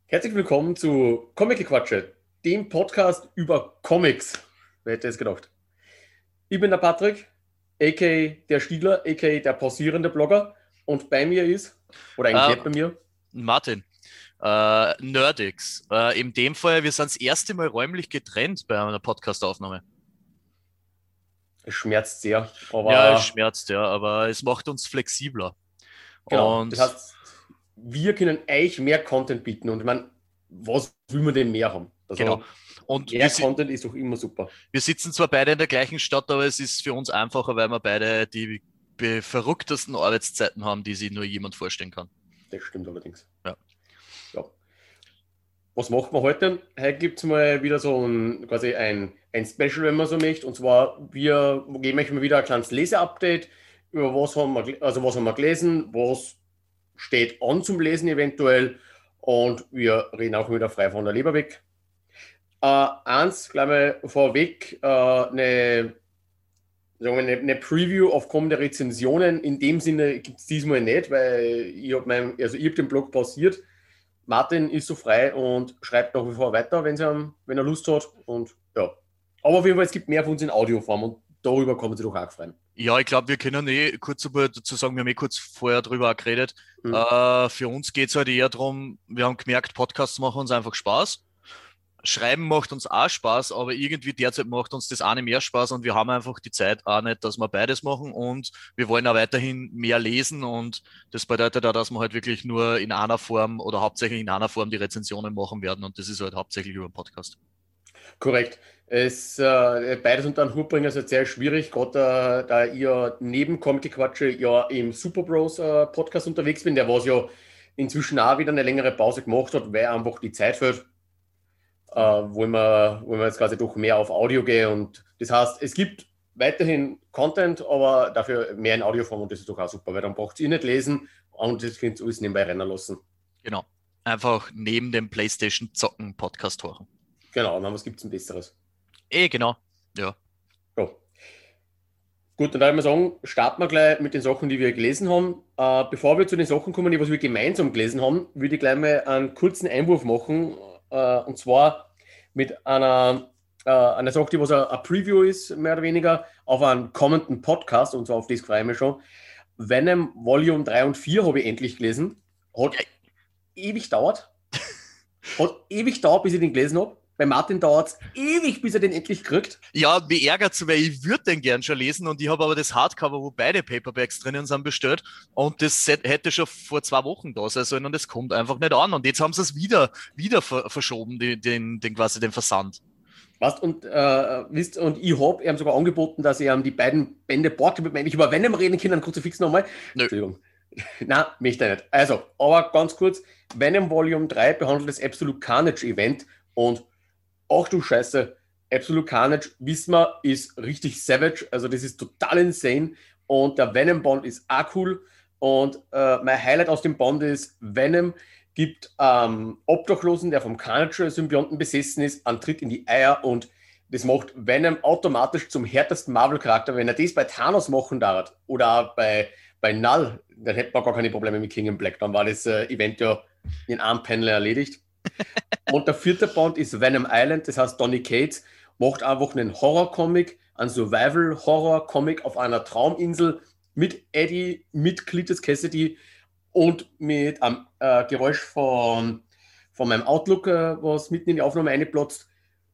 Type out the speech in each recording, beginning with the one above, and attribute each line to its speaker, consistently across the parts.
Speaker 1: Herzlich willkommen zu Comic-Gequatsche, dem Podcast über Comics. Wer hätte es gedacht? Ich bin der Patrick, a.k.a. der Stiegler, a.k.a. der pausierende Blogger. Und bei mir ist, oder eigentlich
Speaker 2: Äh,
Speaker 1: nicht bei mir,
Speaker 2: Martin, Nerdix. In dem Fall, wir sind das erste Mal räumlich getrennt bei einer Podcastaufnahme.
Speaker 1: es schmerzt sehr,
Speaker 2: Ja, es
Speaker 1: aber
Speaker 2: schmerzt, ja, aber es macht uns flexibler.
Speaker 1: genau. Das
Speaker 2: Und
Speaker 1: heißt, wir können euch mehr Content bieten. Und ich meine, was will man denn mehr haben?
Speaker 2: genau.
Speaker 1: Also,
Speaker 2: Und
Speaker 1: mehr Content ist doch immer super.
Speaker 2: wir sitzen zwar beide in der gleichen Stadt, aber es ist für uns einfacher, weil wir beide die verrücktesten Arbeitszeiten haben, die sich nur jemand vorstellen kann.
Speaker 1: Das stimmt allerdings.
Speaker 2: Ja.
Speaker 1: Ja. Was macht man heute? Heute gibt es mal wieder so quasi ein Special, wenn man so möchte. Und zwar, wir geben euch mal wieder ein kleines Leseupdate über was haben wir gelesen, was steht an zum Lesen eventuell. Und wir reden auch wieder frei von der Leber weg. Eins, gleich mal vorweg, eine Preview auf kommende Rezensionen. In dem Sinne gibt es diesmal nicht, weil ich hab den Blog pausiert. Martin ist so frei und schreibt nach wie vor weiter, wenn er Lust hat. Und ja. Aber auf jeden Fall, es gibt mehr von uns in Audioform und darüber kann man sich doch auch freuen.
Speaker 2: Ja, ich glaube, wir können kurz dazu sagen, wir haben kurz vorher drüber auch geredet.
Speaker 1: Hm.
Speaker 2: Für uns geht es halt eher darum, wir haben gemerkt, Podcasts machen uns einfach Spaß. Schreiben macht uns auch Spaß, aber irgendwie derzeit macht uns das auch nicht mehr Spaß und wir haben einfach die Zeit auch nicht, dass wir beides machen und wir wollen auch weiterhin mehr lesen und das bedeutet auch, dass wir halt wirklich nur in einer Form oder hauptsächlich in einer Form die Rezensionen machen werden und das ist halt hauptsächlich über den Podcast.
Speaker 1: Korrekt. Beides unter einen Hut bringen ist jetzt sehr schwierig, gerade da ihr neben Comic-Quatsche ja im Super Bros Podcast unterwegs bin, der was ja inzwischen auch wieder eine längere Pause gemacht hat, weil einfach die Zeit fehlt, wo wir jetzt quasi doch mehr auf Audio gehen. Und das heißt, es gibt weiterhin Content, aber dafür mehr in Audioform und das ist doch auch super, weil dann braucht ihr nicht lesen und das könnt ihr alles nebenbei rennen lassen.
Speaker 2: Genau. Einfach neben dem PlayStation Zocken Podcast hören.
Speaker 1: Genau, und dann was gibt es denn Besseres?
Speaker 2: Genau. Ja.
Speaker 1: Ja. Gut, dann würde ich mal sagen, starten wir gleich mit den Sachen, die wir gelesen haben. Bevor wir zu den Sachen kommen, die was wir gemeinsam gelesen haben, würde ich gleich mal einen kurzen Einwurf machen. Und zwar mit einer Sache, die was ein Preview ist, mehr oder weniger, auf einen kommenden Podcast. Und zwar auf das freue ich mich schon. Venom Volume 3 und 4 habe ich endlich gelesen. Hat ewig dauert. Hat ewig dauert, bis ich den gelesen habe. Bei Martin dauert es ewig, bis er den endlich kriegt.
Speaker 2: Ja, mich ärgert's, weil ich würde den gern schon lesen und ich habe aber das Hardcover, wo beide Paperbacks drinnen sind, bestellt und das hätte schon vor 2 Wochen da sein sollen und es kommt einfach nicht an und jetzt haben sie es wieder verschoben, den quasi den Versand.
Speaker 1: Weißt, und ich habe ihm sogar angeboten, dass ich ihm die beiden Bände borge, damit wir endlich über Venom reden können, Kruzifix nochmal.
Speaker 2: Nö.
Speaker 1: Entschuldigung. Nein, möchte ich nicht. Also, aber ganz kurz, Venom Volume 3 behandelt das Absolute Carnage Event und ach du Scheiße, Absolute Carnage, wissen wir, ist richtig savage, also das ist total insane und der Venom Bond ist auch cool und mein Highlight aus dem Bond ist, Venom gibt Obdachlosen, der vom Carnage-Symbionten besessen ist, einen Tritt in die Eier und das macht Venom automatisch zum härtesten Marvel-Charakter. Wenn er das bei Thanos machen darf oder auch bei Null, dann hätte man gar keine Probleme mit King in Black. Dann war das Event ja in einem Panel erledigt. Und der vierte Band ist Venom Island, das heißt, Donny Cates macht einfach einen Horror-Comic, einen Survival-Horror-Comic auf einer Trauminsel mit Eddie, mit Cletus Cassidy und mit einem Geräusch von meinem Outlook, was mitten in die Aufnahme einplotzt.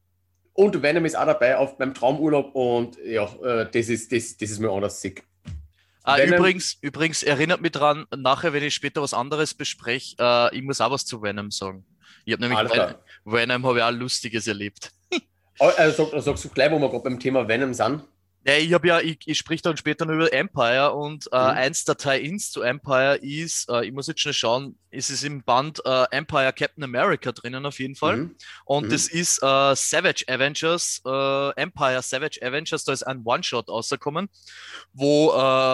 Speaker 1: Und Venom ist auch dabei beim Traumurlaub und ja, das ist mir anders sick. Venom,
Speaker 2: Übrigens erinnert mich dran, nachher, wenn ich später was anderes bespreche, ich muss auch was zu Venom sagen. Ich habe nämlich
Speaker 1: alles klar.
Speaker 2: Venom habe ich auch Lustiges erlebt.
Speaker 1: Also sagst du gleich, wo wir gerade beim Thema Venom sind?
Speaker 2: Ja, ich sprich dann später noch über Empire und
Speaker 1: Mhm.
Speaker 2: eins der Tie-Ins zu Empire ist, ich muss jetzt schnell schauen, ist es im Band Empire Captain America drinnen auf jeden Fall.
Speaker 1: Mhm.
Speaker 2: Und das
Speaker 1: Mhm.
Speaker 2: ist Savage Avengers, Empire Savage Avengers, da ist ein One-Shot rausgekommen, wo,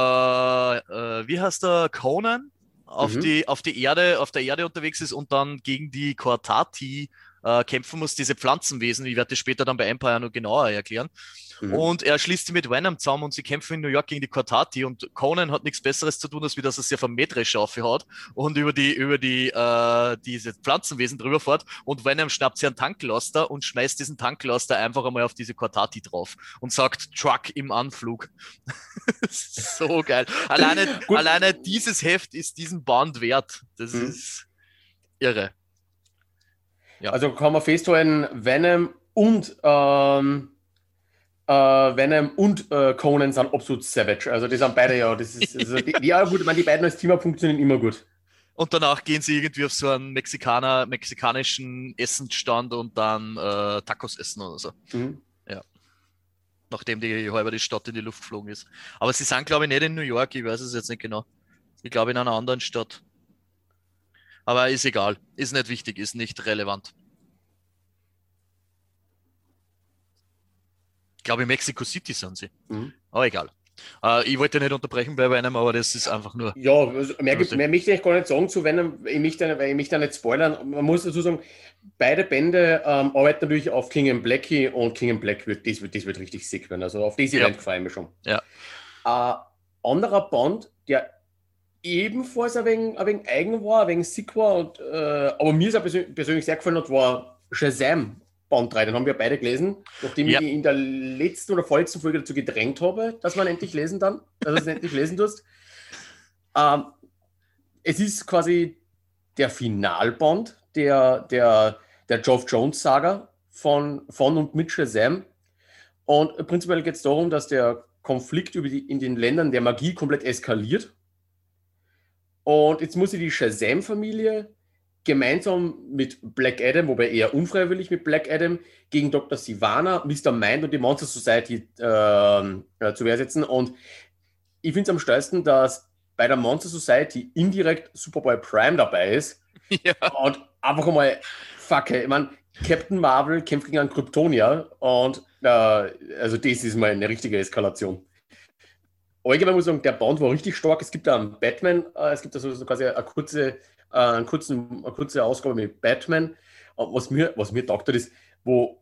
Speaker 2: wie heißt der, Conan
Speaker 1: Mhm.
Speaker 2: auf der Erde unterwegs ist und dann gegen die Cortati kämpfen muss, diese Pflanzenwesen. Ich werde das später dann bei Empire noch genauer erklären. Und er schließt sie mit Venom zusammen und sie kämpfen in New York gegen die Cortati und Conan hat nichts Besseres zu tun, als wie dass er sich auf ein Mähdrescher aufhaut und über diese Pflanzenwesen drüber fährt und Venom schnappt sich einen Tanklaster und schmeißt diesen Tanklaster einfach einmal auf diese Cortati drauf und sagt Truck im Anflug. So geil. Alleine dieses Heft ist diesen Band wert. Das ist irre.
Speaker 1: Ja. Also kann man festhalten, Venom und Conan sind absolut savage. Also die sind beide ja, das ist also ja gut, ich meine, die beiden als Team funktionieren immer gut.
Speaker 2: Und danach gehen sie irgendwie auf so einen mexikanischen Essensstand und dann Tacos essen oder so. Ja. Nachdem halber die Stadt in die Luft geflogen ist. Aber sie sind, glaube ich, nicht in New York, ich weiß es jetzt nicht genau. Ich glaube in einer anderen Stadt. Aber ist egal. Ist nicht wichtig, ist nicht relevant. Ich glaube, in Mexico City sind sie. Aber egal. Ich wollte nicht unterbrechen bei Venom, aber das ist einfach nur...
Speaker 1: Ja, also mehr möchte ich gar nicht sagen zu Venom, weil ich mich da nicht spoilern. Man muss dazu sagen, beide Bände arbeiten natürlich auf King and Blackie und King and Black wird richtig sick werden. Also auf dieses Event freue ich mich schon.
Speaker 2: Ja.
Speaker 1: Anderer Band, der ebenfalls ein wenig eigen war, ein wenig sick war, aber mir persönlich sehr gefallen hat, war Shazam Band 3. Den haben wir beide gelesen, nachdem ich in der letzten oder vorletzten Folge dazu gedrängt habe, dass man endlich lesen dann, dass du es endlich lesen tust. Es ist quasi der Finalband der Geoff Jones Saga von und mit Shazam. Und prinzipiell geht es darum, dass der Konflikt in den Ländern der Magie komplett eskaliert. Und jetzt muss die Shazam-Familie gemeinsam mit Black Adam, wobei eher unfreiwillig mit Black Adam, gegen Dr. Sivana, Mr. Mind und die Monster Society zu Wehr setzen. Und ich finde es am stolzen, dass bei der Monster Society indirekt Superboy Prime dabei ist. Ja. Und einfach mal, ich meine, Captain Marvel kämpft gegen einen Kryptonier und also das ist mal eine richtige Eskalation. Allgemein muss ich sagen, der Band war richtig stark. Es gibt da einen Batman, es gibt da so quasi eine kurze Ausgabe mit Batman. Was mir taugt hat, ist, wo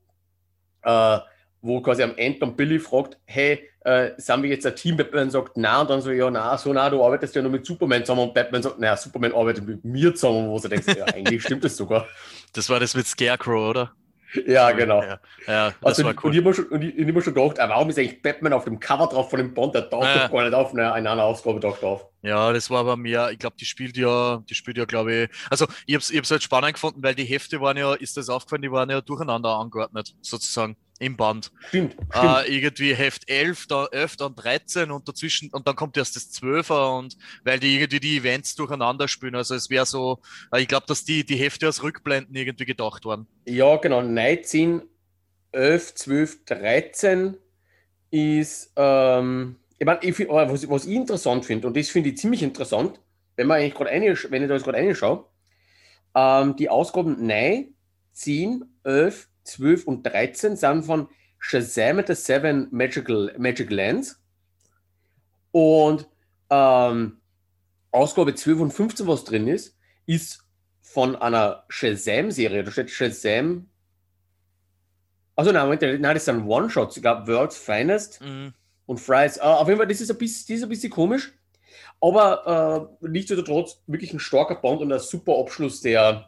Speaker 1: quasi am Ende dann Billy fragt, hey, sind wir jetzt ein Team? Batman sagt, nein, und dann so, ja, nein, du arbeitest ja nur mit Superman zusammen, und Batman sagt, naja, Superman arbeitet mit mir zusammen, wo du denkst, ja, eigentlich stimmt das sogar.
Speaker 2: Das war das mit Scarecrow, oder?
Speaker 1: Ja, genau.
Speaker 2: Ja, das war cool.
Speaker 1: Und ich habe mir schon gedacht, warum ist eigentlich Batman auf dem Cover drauf von dem Band? Der taucht doch gar nicht auf. Naja, in einer Ausgabe taucht auf.
Speaker 2: Ja, das war aber mehr, ich glaube, die spielt ja, glaube ich, also ich hab's halt spannend gefunden, weil die Hefte waren ja, ist das aufgefallen, die waren ja durcheinander angeordnet, sozusagen, im Band.
Speaker 1: Stimmt.
Speaker 2: Irgendwie Heft 11, dann 13 und dazwischen, und dann kommt erst das 12er und weil die irgendwie die Events durcheinander spielen, also es wäre so, ich glaube, dass die Hefte als Rückblenden irgendwie gedacht waren.
Speaker 1: Ja, genau, 19, 11, 12, 13 ist, ich meine, was ich interessant finde, und das finde ich ziemlich interessant, wenn ich da jetzt gerade reinschaue, die Ausgaben 9, 10, 11, 12 und 13 sind von Shazam at the Seven Magic Lands. Und Ausgabe 12 und 15, was drin ist von einer Shazam-Serie. Da steht Shazam. Also nein, das sind One-Shots. Ich glaube, World's Finest und Fries. Auf jeden Fall, das ist ein bisschen komisch. Aber nichtsdestotrotz wirklich ein starker Band und ein super Abschluss der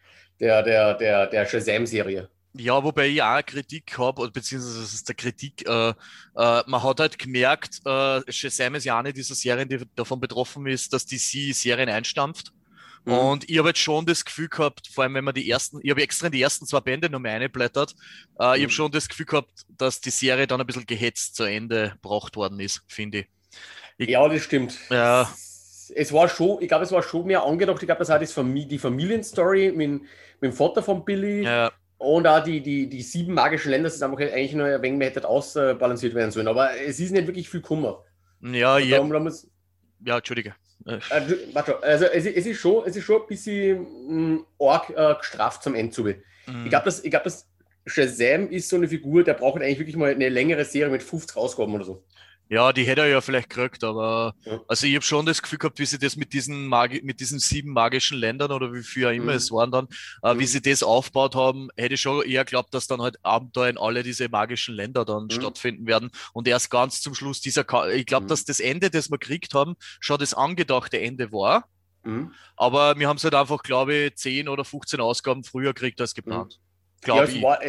Speaker 1: Shazam-Serie.
Speaker 2: Ja, wobei ich auch eine Kritik habe, beziehungsweise das ist der Kritik, man hat halt gemerkt, Shazam ist ja eine dieser Serien, die davon betroffen ist, dass die Serien einstampft. Und ich habe jetzt schon das Gefühl gehabt, vor allem wenn man ich habe extra in die ersten 2 Bände nochmal eingeblättert, ich habe schon das Gefühl gehabt, dass die Serie dann ein bisschen gehetzt zu Ende gebracht worden ist, finde ich.
Speaker 1: Ja, das stimmt.
Speaker 2: Ja.
Speaker 1: Ich glaube, es war schon mehr angedacht. Ich glaube, das hat die Familienstory mit dem Vater von Billy. Ja. Und auch die 7 magischen Länder, das ist einfach eigentlich nur ein wenig mehr hätte ausbalanciert werden sollen. Aber es ist nicht wirklich viel Kummer.
Speaker 2: Ja, ja. Entschuldige.
Speaker 1: Also es ist schon ein bisschen arg gestraft zum Ende zu. Ich glaube, dass Shazam ist so eine Figur, der braucht eigentlich wirklich mal eine längere Serie mit 50 Ausgaben oder so.
Speaker 2: Ja, die hätte er ja vielleicht gekriegt, aber
Speaker 1: Ja.
Speaker 2: also ich habe schon das Gefühl gehabt, wie sie das mit diesen 7 magischen Ländern oder wie viel auch immer
Speaker 1: Mhm.
Speaker 2: es waren dann, wie
Speaker 1: Mhm.
Speaker 2: sie das aufgebaut haben, hätte ich schon eher geglaubt, dass dann halt Abenteuer in alle diese magischen Länder dann
Speaker 1: Mhm.
Speaker 2: stattfinden werden und erst ganz zum Schluss ich glaube,
Speaker 1: Mhm.
Speaker 2: dass das Ende, das wir gekriegt haben, schon das angedachte Ende war,
Speaker 1: Mhm.
Speaker 2: aber wir haben es halt einfach, glaube ich, 10 oder 15 Ausgaben früher gekriegt als
Speaker 1: Mhm.
Speaker 2: geplant.
Speaker 1: Ja,
Speaker 2: Glaube ich.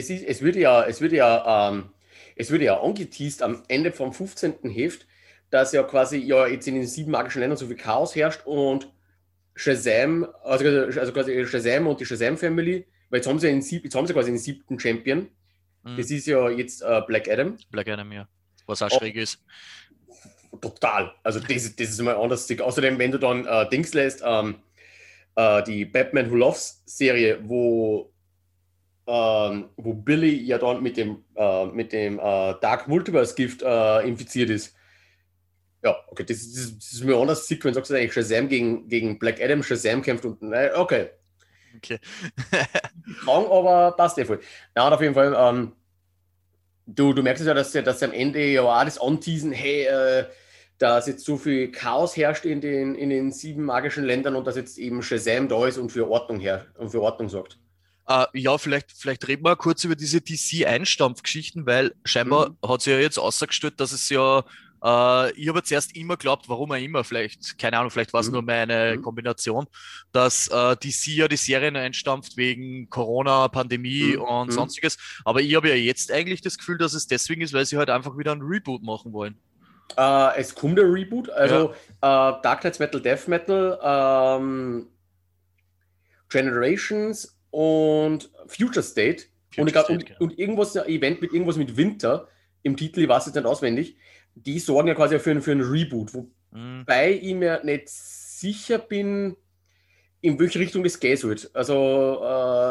Speaker 1: es würde ja angeteased am Ende vom 15. Heft, dass ja quasi ja jetzt in den 7 magischen Ländern so viel Chaos herrscht und Shazam, also quasi Shazam und die Shazam Family, weil jetzt haben sie quasi den 7. Champion.
Speaker 2: Hm,
Speaker 1: Das ist ja jetzt Black Adam.
Speaker 2: Black Adam, ja. Was auch schräg
Speaker 1: Oh,
Speaker 2: ist.
Speaker 1: total. Also das ist mal anders. Außerdem, wenn du dann Dings lässt, die Batman Who Loves Serie, wo Billy ja dann mit dem Dark Multiverse Gift infiziert ist. Ja, okay, das ist mir anders sick, wenn du sagst, eigentlich Shazam gegen Black Adam, Shazam kämpft und okay,
Speaker 2: Okay.
Speaker 1: krank, aber passt eh voll. Ja, und auf jeden Fall, du merkst es ja, dass am Ende ja auch das anteasen, hey, dass jetzt so viel Chaos herrscht in den 7 magischen Ländern und dass jetzt eben Shazam da ist und für Ordnung und für Ordnung sorgt.
Speaker 2: Ja, vielleicht reden wir kurz über diese DC-Einstampfgeschichten, weil scheinbar
Speaker 1: Mhm.
Speaker 2: hat sich ja jetzt ausgestellt, dass es ja, ich habe jetzt erst immer geglaubt, warum auch immer, vielleicht, keine Ahnung, vielleicht war es nur
Speaker 1: Mhm.
Speaker 2: meine
Speaker 1: Mhm.
Speaker 2: Kombination, dass DC ja die Serien einstampft wegen Corona, Pandemie
Speaker 1: Mhm.
Speaker 2: und
Speaker 1: Mhm.
Speaker 2: sonstiges. Aber ich habe ja jetzt eigentlich das Gefühl, dass es deswegen ist, weil sie halt einfach wieder einen Reboot machen wollen.
Speaker 1: Es kommt ein Reboot,
Speaker 2: Ja,
Speaker 1: also Dark Knights Metal, Death Metal, Generations und Future State und, ich
Speaker 2: Future
Speaker 1: glaub,
Speaker 2: State,
Speaker 1: und,
Speaker 2: genau.
Speaker 1: und irgendwas, ein Event mit irgendwas mit Winter im Titel, ich weiß jetzt nicht auswendig, die sorgen ja quasi für einen Reboot,
Speaker 2: Mhm.
Speaker 1: wobei ich mir nicht sicher bin, in welche Richtung das gehen soll. Also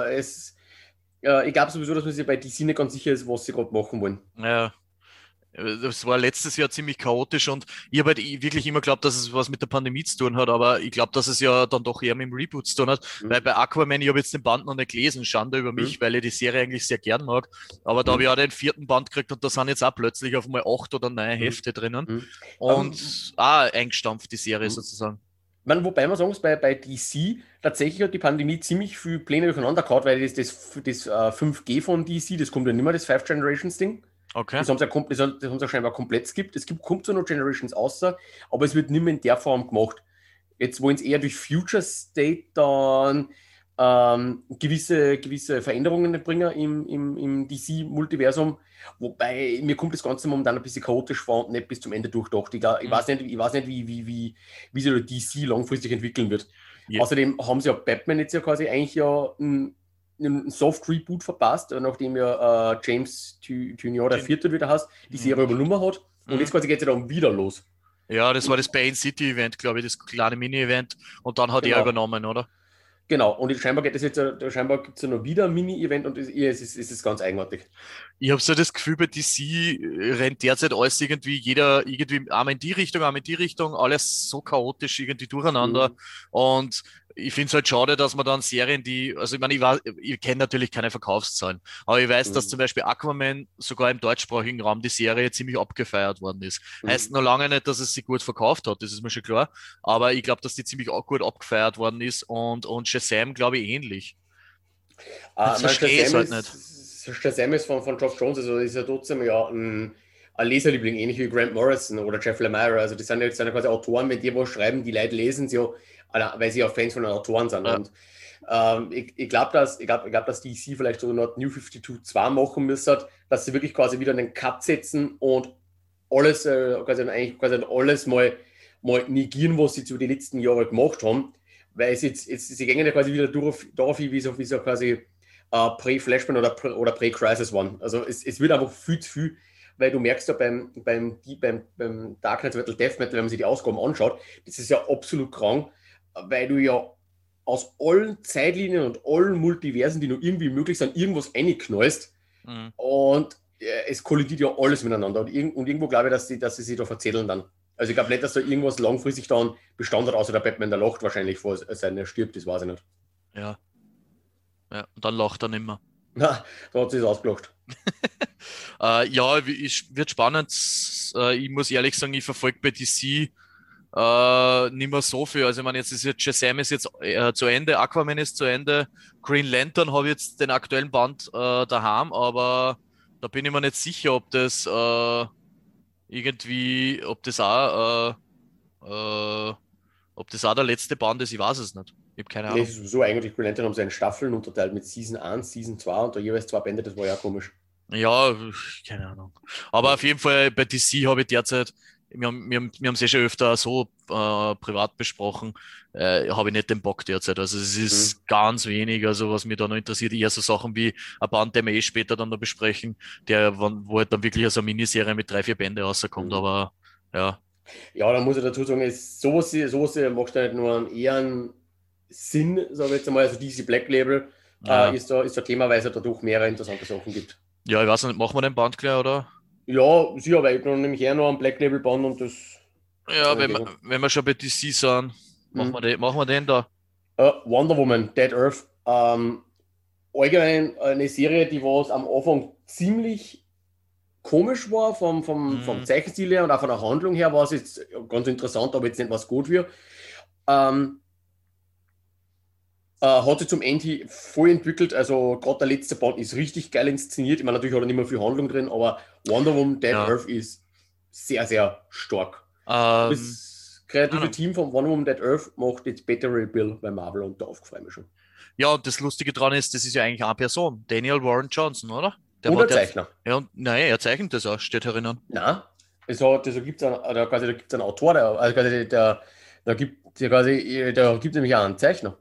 Speaker 1: ich glaube sowieso, dass man sich bei DC nicht ganz sicher ist, was sie gerade machen wollen.
Speaker 2: Ja, das war letztes Jahr ziemlich chaotisch und ich habe halt wirklich immer geglaubt, dass es was mit der Pandemie zu tun hat, aber ich glaube, dass es ja dann doch eher mit dem Reboot zu tun hat, weil
Speaker 1: Hm,
Speaker 2: bei Aquaman, ich habe jetzt den Band noch nicht gelesen, Schande über
Speaker 1: hm,
Speaker 2: mich, weil ich die Serie eigentlich sehr gern mag, aber da habe ich
Speaker 1: hm,
Speaker 2: auch den 4. Band gekriegt und da sind jetzt auch plötzlich auf einmal 8 oder 9
Speaker 1: hm,
Speaker 2: Hefte drinnen
Speaker 1: hm.
Speaker 2: und auch eingestampft, die Serie
Speaker 1: Hm.
Speaker 2: sozusagen.
Speaker 1: Wobei man sagen muss, bei DC tatsächlich hat die Pandemie ziemlich viele Pläne durcheinander gehauen, weil das 5G von DC, das kommt ja nicht mehr, das Five Generations Ding.
Speaker 2: Okay.
Speaker 1: Das haben sie ja scheinbar komplett skippt. Kommt zwar noch Generations außer, aber es wird nicht mehr in der Form gemacht. Jetzt wollen sie eher durch Future State dann gewisse Veränderungen bringen im DC-Multiversum. Wobei mir kommt das Ganze momentan ein bisschen chaotisch vor und nicht bis zum Ende durchdacht.
Speaker 2: Hm.
Speaker 1: Ich weiß nicht wie sich DC langfristig entwickeln wird.
Speaker 2: Ja.
Speaker 1: Außerdem haben sie ja Batman jetzt ja quasi eigentlich ja einen Soft-Reboot verpasst, nachdem ja James Junior der
Speaker 2: Den,
Speaker 1: Vierte wieder hast, die
Speaker 2: ja,
Speaker 1: Serie übernommen hat. Und
Speaker 2: hm.
Speaker 1: jetzt quasi geht es ja dann wieder los.
Speaker 2: Ja, das war
Speaker 1: Und
Speaker 2: das Bane City Event, glaube ich, das kleine Mini-Event und dann hat er
Speaker 1: genau,
Speaker 2: übernommen, oder?
Speaker 1: genau. Und scheinbar gibt es ja noch wieder ein Mini-Event und es ist ganz eigenartig.
Speaker 2: Ich habe so das Gefühl, bei DC rennt derzeit alles jeder irgendwie einmal in die Richtung, einmal in die Richtung, alles so chaotisch irgendwie durcheinander.
Speaker 1: Mhm.
Speaker 2: Und ich finde es halt schade, dass man dann Serien, also ich meine, ich kenne natürlich keine Verkaufszahlen, aber ich weiß, dass
Speaker 1: Mhm.
Speaker 2: zum Beispiel Aquaman sogar im deutschsprachigen Raum die Serie ziemlich abgefeiert worden ist. Heißt
Speaker 1: Mhm.
Speaker 2: noch lange nicht, dass es sich gut verkauft hat, das ist mir schon klar. Aber ich glaube, dass die ziemlich auch gut abgefeiert worden ist und Shazam, glaube ich, ähnlich. Jetzt
Speaker 1: Mein
Speaker 2: verstehe ich es halt nicht.
Speaker 1: Shazam ist von Geoff Jones, also ist ja trotzdem ja ein Leserliebling, ähnlich wie Grant Morrison oder Jeff Lemire. Also das sind ja quasi Autoren, wenn die was schreiben, die Leute lesen sie ja, weil sie ja Fans von den Autoren sind.
Speaker 2: Ja.
Speaker 1: Und ich glaube, dass DC vielleicht so eine Art New 52 2 machen müssen, dass sie wirklich quasi wieder einen Cut setzen und alles, quasi alles mal negieren, was sie zu den letzten Jahren gemacht haben. Weil sie gehen ja quasi wieder darauf hin, wie so quasi Pre-Flashpoint oder Pre-Crisis One. Also es wird einfach viel zu viel, weil du merkst ja beim Dark Knight Metal, Death Metal, wenn man sich die Ausgaben anschaut, das ist ja absolut krank, weil du ja aus allen Zeitlinien und allen Multiversen, die nur irgendwie möglich sind, irgendwas reinknallst
Speaker 2: Mhm.
Speaker 1: und es kollidiert ja alles miteinander. Und irgendwo glaube ich, dass sie sich da verzetteln dann. Also ich glaube nicht, dass da irgendwas langfristig dann Bestand hat, außer der Batman, der lacht wahrscheinlich vor seiner stirbt, das weiß ich nicht.
Speaker 2: Ja, ja. Und dann lacht er nimmer.
Speaker 1: Na, da hat sie es ausgelacht.
Speaker 2: Ja, wird spannend. Ich muss ehrlich sagen, ich verfolge bei DC nicht mehr so viel. Also ich meine, Shazam ist jetzt zu Ende, Aquaman ist zu Ende, Green Lantern habe ich jetzt den aktuellen Band daheim, aber da bin ich mir nicht sicher, ob das irgendwie, ob das auch der letzte Band ist, ich weiß es nicht. Ich habe keine
Speaker 1: Nee,
Speaker 2: Ahnung.
Speaker 1: es ist sowieso eigentlich, Green Lantern haben sie in Staffeln unterteilt mit Season 1, Season 2 und da jeweils 2 Bände, das war ja komisch.
Speaker 2: Ja, keine Ahnung. Aber
Speaker 1: Ja.
Speaker 2: auf jeden Fall bei DC habe ich derzeit, wir haben es eh schon öfter so privat besprochen, habe ich nicht den Bock derzeit. Also es
Speaker 1: Hm.
Speaker 2: ist ganz wenig, also was mich da noch interessiert, eher so Sachen wie ein Band, den wir eh später dann noch besprechen, wo halt dann wirklich so eine Miniserie mit 3, 4 Bände rauskommt.
Speaker 1: Hm.
Speaker 2: Aber ja,
Speaker 1: Ja, da muss ich dazu sagen, sowas macht ja nicht nur einen eher Sinn, sage ich jetzt einmal, also diese Black Label
Speaker 2: ja,
Speaker 1: ist da themenweise dadurch mehrere interessante Sachen gibt.
Speaker 2: ja, ich weiß nicht, machen wir den Band gleich, oder?
Speaker 1: Ja, sicher, weil ich noch nämlich eher noch einen Black Label bauen und das
Speaker 2: Ja,
Speaker 1: kann ich
Speaker 2: wenn wir,
Speaker 1: lesen.
Speaker 2: wenn wir schon bei DC sind,
Speaker 1: Hm.
Speaker 2: machen wir den da.
Speaker 1: Wonder Woman, Dead Earth. Allgemein eine Serie, die was am Anfang ziemlich komisch war, vom
Speaker 2: Hm,
Speaker 1: Zeichenstil her und auch von der Handlung her war es jetzt ganz interessant, aber jetzt nicht was gut wird. Ähm, hat sich zum Ende voll entwickelt, also gerade der letzte Band ist richtig geil inszeniert. Ich meine, natürlich hat er nicht mehr viel Handlung drin, aber Wonder Woman Dead
Speaker 2: ja.
Speaker 1: Earth ist sehr, sehr stark. Und
Speaker 2: Ähm,
Speaker 1: das kreative
Speaker 2: ja,
Speaker 1: Team von Wonder Woman Dead Earth macht jetzt Better Rebuild bei Marvel und darauf freue ich mich schon.
Speaker 2: ja, und das Lustige dran ist, das ist ja eigentlich eine Person. Daniel Warren Johnson, oder? Der
Speaker 1: Und
Speaker 2: war
Speaker 1: ein
Speaker 2: der.
Speaker 1: Zeichner.
Speaker 2: Ja, und nein, er zeichnet das auch, steht herinnen.
Speaker 1: Na, da gibt es einen, da gibt's einen Autor, also quasi da gibt nämlich auch einen Zeichner.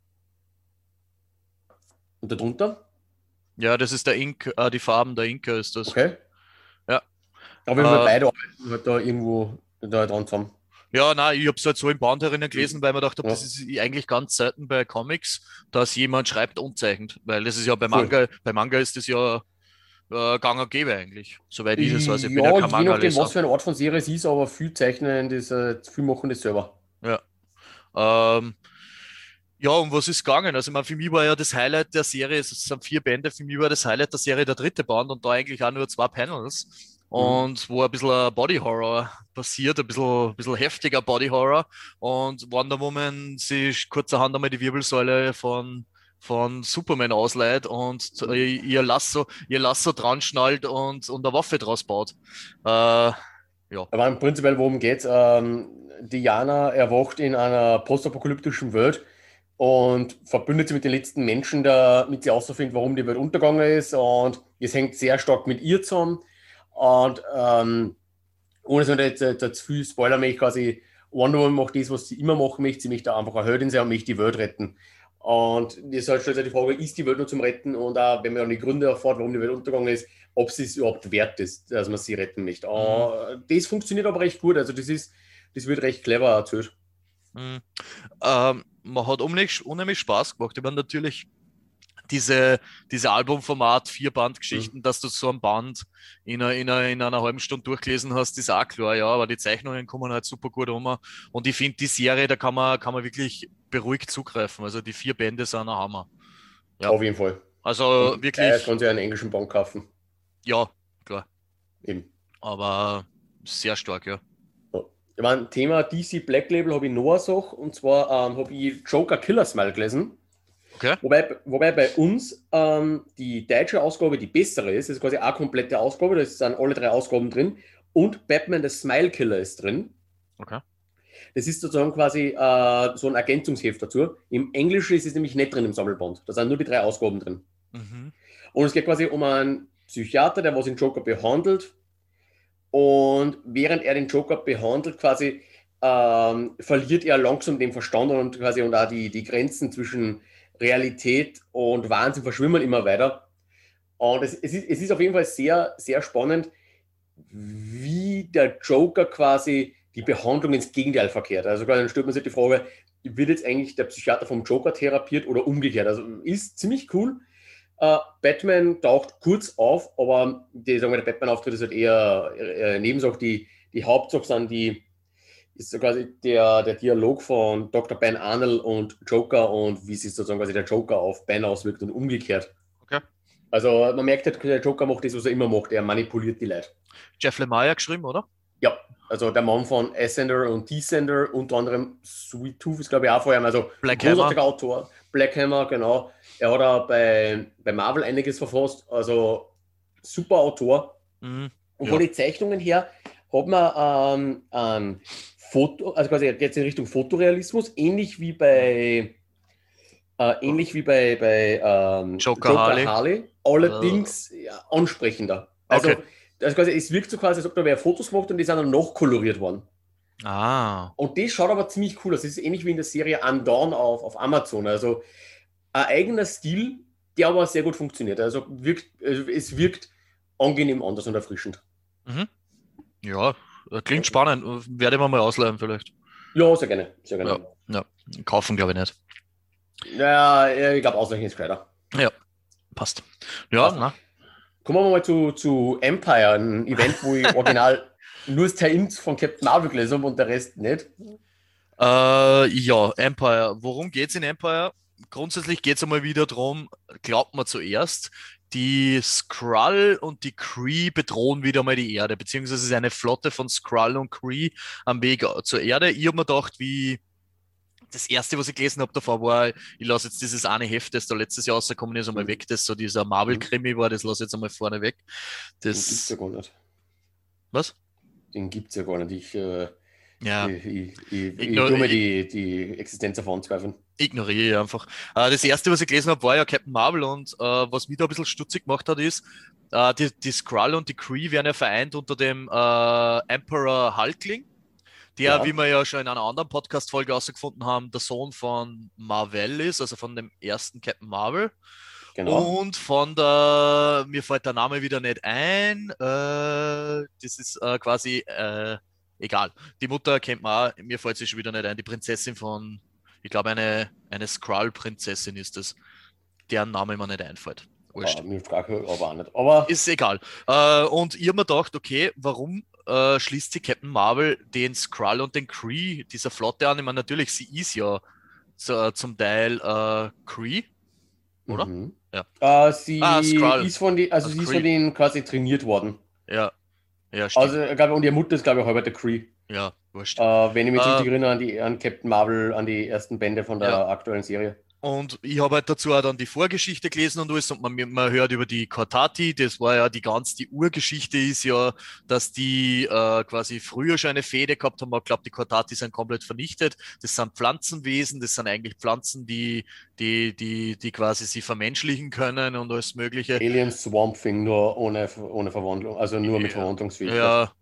Speaker 1: Und darunter,
Speaker 2: Ja, das ist der Ink, die Farben der Inka ist das.
Speaker 1: okay.
Speaker 2: Ja.
Speaker 1: Auf jeden Fall
Speaker 2: Äh,
Speaker 1: beide arbeiten halt da irgendwo da dran zusammen.
Speaker 2: ja, nein, ich habe es halt so im Band herinnen gelesen,
Speaker 1: Mhm.
Speaker 2: weil ich mir gedacht habe, das
Speaker 1: Ja,
Speaker 2: ist eigentlich ganz selten bei Comics, dass jemand schreibt und zeichnet. Weil das ist ja
Speaker 1: voll.
Speaker 2: Bei Manga ist das ja gang und gäbe eigentlich. Soweit ich das weiß. Ich bin ja
Speaker 1: Ja,
Speaker 2: kein
Speaker 1: je nachdem, was
Speaker 2: Manga-Leser.
Speaker 1: für eine Art von Serie es ist, aber viel zeichnen, viel machen das selber.
Speaker 2: Ja. Ähm, Ja, um was ist gegangen? Also, ich meine, für mich war ja das Highlight der Serie, es sind 4 Bände, für mich war das Highlight der Serie der dritte Band und da eigentlich auch nur 2 Panels.
Speaker 1: Mhm.
Speaker 2: Und wo ein bisschen Body Horror passiert, ein bisschen heftiger Body Horror. Und Wonder Woman sich kurzerhand einmal die Wirbelsäule von Superman ausleiht und
Speaker 1: Mhm.
Speaker 2: ihr Lasso dran schnallt und eine Waffe draus baut. Ja.
Speaker 1: Aber im Prinzip, worum geht's? Diana erwacht in einer postapokalyptischen Welt und verbündet sich mit den letzten Menschen, damit sie herausfindet, warum die Welt untergegangen ist. Und es hängt sehr stark mit ihr zusammen. Und ohne so jetzt zu viel Spoiler, möchte ich quasi Wonder Woman macht das, was sie immer machen möchte. Sie möchte einfach eine Heldin sein und möchte die Welt retten. Und das halt stellt sich die Frage, ist die Welt nur zum Retten? Und auch, wenn man dann die Gründe erfährt, warum die Welt untergegangen ist, ob sie es überhaupt wert ist, dass man sie retten möchte.
Speaker 2: Mhm.
Speaker 1: Das funktioniert aber recht gut. Also das wird recht clever erzählt.
Speaker 2: Mhm. Man hat unheimlich Spaß gemacht. Ich meine, natürlich diese Albumformat,
Speaker 1: Hm.
Speaker 2: 4-Band-Geschichten, dass du so ein Band in einer halben Stunde durchgelesen hast, ist auch klar, ja, aber die Zeichnungen kommen halt super gut um. Und ich finde, die Serie, da kann man wirklich beruhigt zugreifen. Also die 4 Bände sind ein Hammer. Ja,
Speaker 1: Auf jeden Fall.
Speaker 2: also
Speaker 1: Und beides
Speaker 2: wirklich,
Speaker 1: kann sie einen englischen Bank kaufen.
Speaker 2: ja, klar,
Speaker 1: Eben.
Speaker 2: aber sehr stark, ja.
Speaker 1: Ja. Ich mein, Thema DC Black Label habe ich noch eine Sache. Und zwar habe ich Joker Killer Smile gelesen.
Speaker 2: Okay.
Speaker 1: Wobei bei uns die deutsche Ausgabe die bessere ist. Das ist quasi eine komplette Ausgabe. Da sind alle 3 Ausgaben drin. Und Batman, der Smile Killer ist drin.
Speaker 2: Okay.
Speaker 1: Das ist sozusagen quasi so ein Ergänzungsheft dazu. Im Englischen ist es nämlich nicht drin im Sammelband. Da sind nur die 3 Ausgaben drin.
Speaker 2: Mhm.
Speaker 1: Und es geht quasi um einen Psychiater, der was den Joker behandelt. Und während er den Joker behandelt, quasi verliert er langsam den Verstand und auch die Grenzen zwischen Realität und Wahnsinn verschwimmen immer weiter. Und es ist auf jeden Fall sehr, sehr spannend, wie der Joker quasi die Behandlung ins Gegenteil verkehrt. Also dann stellt man sich die Frage, wird jetzt eigentlich der Psychiater vom Joker therapiert oder umgekehrt? Also ist ziemlich cool. Batman taucht kurz auf, aber sagen wir, der Batman-Auftritt ist halt eher Nebensache. Die Hauptsache ist so quasi der Dialog von Dr. Ben Arnold und Joker und wie sich sozusagen quasi der Joker auf Ben auswirkt und umgekehrt.
Speaker 2: Okay.
Speaker 1: Also man merkt halt, der Joker macht das, was er immer macht. Er manipuliert die Leute.
Speaker 2: Jeff Lemire geschrieben, oder?
Speaker 1: Ja, also der Mann von Ascender und Descender, unter anderem Sweet Tooth ist, glaube ich, auch vor allem. Also ein
Speaker 2: Black
Speaker 1: großartiger
Speaker 2: Hammer.
Speaker 1: Autor. Black Hammer, genau. Er hat auch bei Marvel einiges verfasst. Also super Autor.
Speaker 2: Mhm.
Speaker 1: Und von
Speaker 2: Ja.
Speaker 1: den Zeichnungen her hat man Foto, also quasi jetzt in Richtung Fotorealismus, ähnlich wie bei
Speaker 2: Joker
Speaker 1: Joker
Speaker 2: Harley.
Speaker 1: Harley, allerdings ja, ansprechender.
Speaker 2: Okay.
Speaker 1: Also quasi, es wirkt so quasi, als ob da wer Fotos gemacht und die sind dann noch koloriert worden.
Speaker 2: Ah.
Speaker 1: Und das schaut aber ziemlich cool aus. Das ist ähnlich wie in der Serie Undawn auf Amazon. Also ein eigener Stil, der aber sehr gut funktioniert. Also es wirkt angenehm anders und erfrischend.
Speaker 2: Mhm. Ja, klingt spannend. Werde ich mir mal ausleihen vielleicht.
Speaker 1: Ja, sehr gerne. Sehr
Speaker 2: Ja,
Speaker 1: gerne.
Speaker 2: ja. Kaufen glaube ich nicht.
Speaker 1: Ja, ich glaube, ausreichend ist gescheiter.
Speaker 2: Ja, passt. Ja,
Speaker 1: Passt.
Speaker 2: na.
Speaker 1: Kommen wir mal zu Empire, ein Event, wo ich original nur das Tie-Ins von Captain Marvel gelesen habe und der Rest nicht.
Speaker 2: Ja, Empire. Worum geht's in Empire? Grundsätzlich geht's einmal wieder darum, glaubt man zuerst, die Skrull und die Kree bedrohen wieder mal die Erde, beziehungsweise es ist eine Flotte von Skrull und Kree am Weg zur Erde. Ich habe mir gedacht, wie das erste, was ich gelesen habe davor, war, ich lasse jetzt dieses eine Heft, das da letztes Jahr rausgekommen ist, einmal
Speaker 1: Mhm.
Speaker 2: weg, das so dieser
Speaker 1: Mhm.
Speaker 2: Marvel-Krimi war, das lasse ich jetzt einmal vorne weg.
Speaker 1: Den gibt es ja
Speaker 2: Das,
Speaker 1: gar nicht.
Speaker 2: was?
Speaker 1: Den gibt es ja gar nicht.
Speaker 2: Ja,
Speaker 1: Ich tue mir die Existenz davon zweifeln.
Speaker 2: ignoriere ich einfach. Das erste, was ich gelesen habe, war ja Captain Marvel und was mich da ein bisschen stutzig gemacht hat, ist, die Skrull und die Kree werden ja vereint unter dem Emperor Hulkling, der, wie
Speaker 1: Ja,
Speaker 2: wir ja schon in einer anderen Podcast-Folge herausgefunden haben, der Sohn von Marvel ist, also von dem ersten Captain Marvel.
Speaker 1: genau.
Speaker 2: Und mir fällt der Name wieder nicht ein, das ist quasi, egal. Die Mutter kennt man auch, mir fällt sie schon wieder nicht ein, die Prinzessin von, ich glaube, eine Skrull-Prinzessin ist es, deren Name mir nicht einfällt. Wurscht.
Speaker 1: Mir frage aber auch nicht. Aber
Speaker 2: Ist egal. Und ich habe mir gedacht, okay, warum schließt sich Captain Marvel den Skrull und den Kree dieser Flotte an? Ich meine, natürlich, sie ist ja zum Teil Kree, oder?
Speaker 1: mhm.
Speaker 2: Ja.
Speaker 1: Sie
Speaker 2: Skrull.
Speaker 1: ist von die, also
Speaker 2: Also
Speaker 1: sie ist von
Speaker 2: Kree.
Speaker 1: denen quasi trainiert worden.
Speaker 2: Ja, ja,
Speaker 1: Also,
Speaker 2: stimmt.
Speaker 1: ich glaube, und ihre Mutter ist, glaube ich, halber der Cree.
Speaker 2: Ja, wurscht.
Speaker 1: Wenn ich mich
Speaker 2: Äh,
Speaker 1: richtig erinnere an Captain Marvel, an die ersten Bände von
Speaker 2: ja,
Speaker 1: der aktuellen Serie.
Speaker 2: und ich habe halt dazu auch dann die Vorgeschichte gelesen und alles und man hört über die Cortati, das war ja die Urgeschichte ist ja, dass die quasi früher schon eine Fehde gehabt haben, aber ich glaube, die Cortati sind komplett vernichtet. Das sind Pflanzenwesen, das sind eigentlich Pflanzen, die quasi sie vermenschlichen können und alles Mögliche.
Speaker 1: Alien Swamp Thing, nur ohne Verwandlung, also nur mit
Speaker 2: Ja,
Speaker 1: Verwandlungsfähigkeit.
Speaker 2: ja.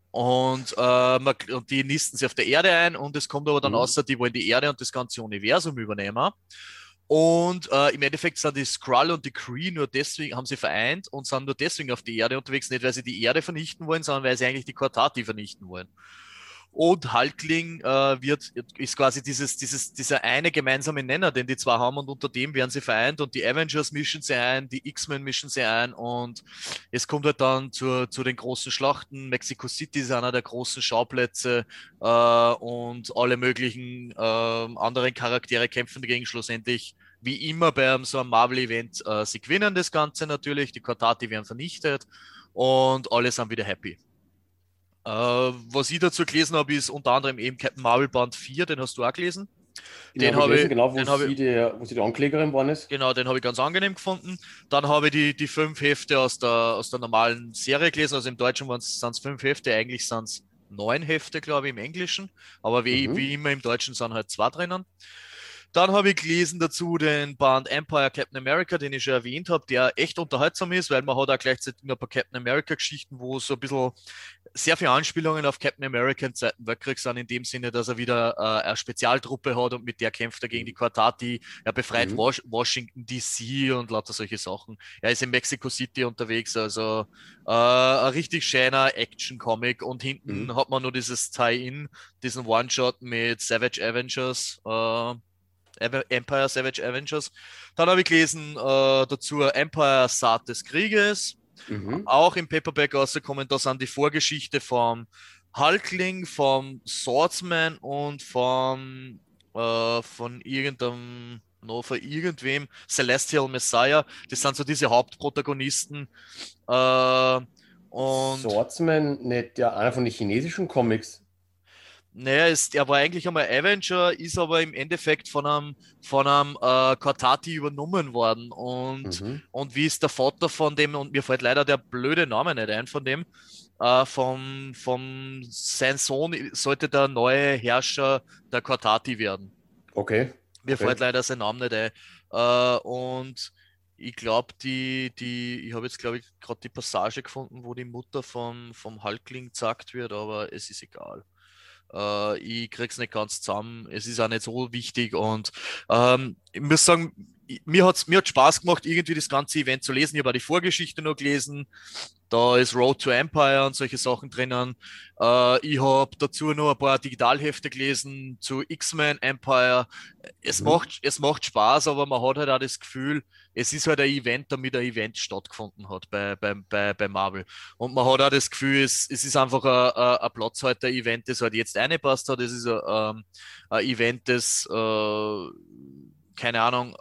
Speaker 2: Und die nisten sich auf der Erde ein und es kommt aber dann
Speaker 1: Mhm.
Speaker 2: außer, die wollen die Erde und das ganze Universum übernehmen. Und im Endeffekt sind die Skrull und die Kree nur deswegen, haben sie vereint und sind nur deswegen auf die Erde unterwegs, nicht weil sie die Erde vernichten wollen, sondern weil sie eigentlich die Cortati vernichten wollen. Und Hulkling ist quasi dieser eine gemeinsame Nenner, den die zwei haben und unter dem werden sie vereint und die Avengers mischen sie ein, die X-Men mischen sie ein und es kommt halt dann zu den großen Schlachten. Mexico City ist einer der großen Schauplätze und alle möglichen anderen Charaktere kämpfen dagegen schlussendlich. Wie immer bei so einem Marvel-Event, sie gewinnen das Ganze natürlich, die Cortati werden vernichtet und alle sind wieder happy. Was ich dazu gelesen habe, ist unter anderem eben Captain Marvel Band 4, den hast du auch gelesen.
Speaker 1: Den
Speaker 2: Den
Speaker 1: habe ich
Speaker 2: habe
Speaker 1: gelesen,
Speaker 2: ich,
Speaker 1: genau,
Speaker 2: den habe ich,
Speaker 1: wo sie die Anklägerin geworden ist.
Speaker 2: genau, den habe ich ganz angenehm gefunden. Dann habe ich die 5 Hefte aus der normalen Serie gelesen. Also im Deutschen sind es 5 Hefte, eigentlich sind es 9 Hefte, glaube ich, im Englischen. Aber
Speaker 1: Mhm.
Speaker 2: wie immer im Deutschen sind halt 2 drinnen. Dann habe ich gelesen dazu den Band Empire Captain America, den ich schon erwähnt habe, der echt unterhaltsam ist, weil man hat auch gleichzeitig ein paar Captain America Geschichten, wo so ein bisschen sehr viele Anspielungen auf Captain America im Zweiten Weltkrieg sind, in dem Sinne, dass er wieder eine Spezialtruppe hat und mit der kämpft er gegen die Cortati. Er befreit
Speaker 1: Mhm.
Speaker 2: Washington DC und lauter solche Sachen. Er ist in Mexico City unterwegs, also ein richtig schöner Action-Comic und hinten
Speaker 1: Mhm.
Speaker 2: hat man nur dieses Tie-In, diesen One-Shot mit Savage Avengers. Empire Savage Avengers. Dann habe ich gelesen dazu Empire Saat des Krieges,
Speaker 1: Mhm.
Speaker 2: auch im Paperback rausgekommen. Da sind die Vorgeschichte vom Hulkling, vom Swordsman und von irgendeinem. noch von irgendwem, Celestial Messiah, das sind so diese Hauptprotagonisten. Äh, und
Speaker 1: Swordsman, nicht ja einer von den chinesischen Comics.
Speaker 2: naja, er war eigentlich einmal Avenger, ist aber im Endeffekt von einem Cortati übernommen worden.
Speaker 1: Mhm.
Speaker 2: Und wie ist der Vater von dem, und mir fällt leider der blöde Name nicht ein von dem, sein Sohn sollte der neue Herrscher der Cortati werden.
Speaker 1: Okay,
Speaker 2: Mir
Speaker 1: okay.
Speaker 2: fällt leider sein Name nicht ein. Und ich glaube, ich habe jetzt, glaube ich, gerade die Passage gefunden, wo die Mutter vom Halkling gesagt wird, aber es ist egal. Ich krieg's nicht ganz zusammen. Es ist auch nicht so wichtig und ich muss sagen, mir hat Spaß gemacht, irgendwie das ganze Event zu lesen. Ich habe auch die Vorgeschichte noch gelesen. Da ist Road to Empire und solche Sachen drinnen. Ich habe dazu noch ein paar Digitalhefte gelesen zu X-Men Empire.
Speaker 1: Mhm.
Speaker 2: Es macht Spaß, aber man hat halt auch das Gefühl, es ist halt ein Event, damit ein Event stattgefunden hat bei Marvel. Und man hat auch das Gefühl, es ist einfach ein Platzhalter-Event, das halt jetzt reingepasst hat. Es ist ein Event, das, keine Ahnung,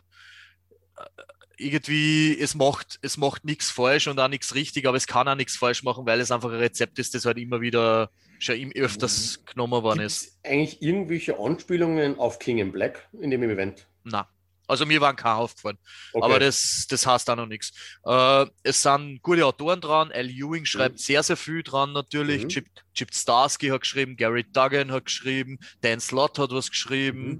Speaker 2: irgendwie, es macht nichts falsch und auch nichts richtig, aber es kann auch nichts falsch machen, weil es einfach ein Rezept ist, das halt immer wieder schon öfters genommen worden
Speaker 1: Gibt
Speaker 2: ist.
Speaker 1: es eigentlich irgendwelche Anspielungen auf King in Black in dem Event?
Speaker 2: Na. Also mir waren keine aufgefallen. Aber
Speaker 1: Okay.
Speaker 2: das heißt auch noch nichts. Es sind gute Autoren dran. Al Ewing schreibt
Speaker 1: Mhm.
Speaker 2: sehr, sehr viel dran natürlich.
Speaker 1: Mhm.
Speaker 2: Chip Starsky hat geschrieben, Gary Duggan hat geschrieben, Dan Slott hat was geschrieben.
Speaker 1: Mhm.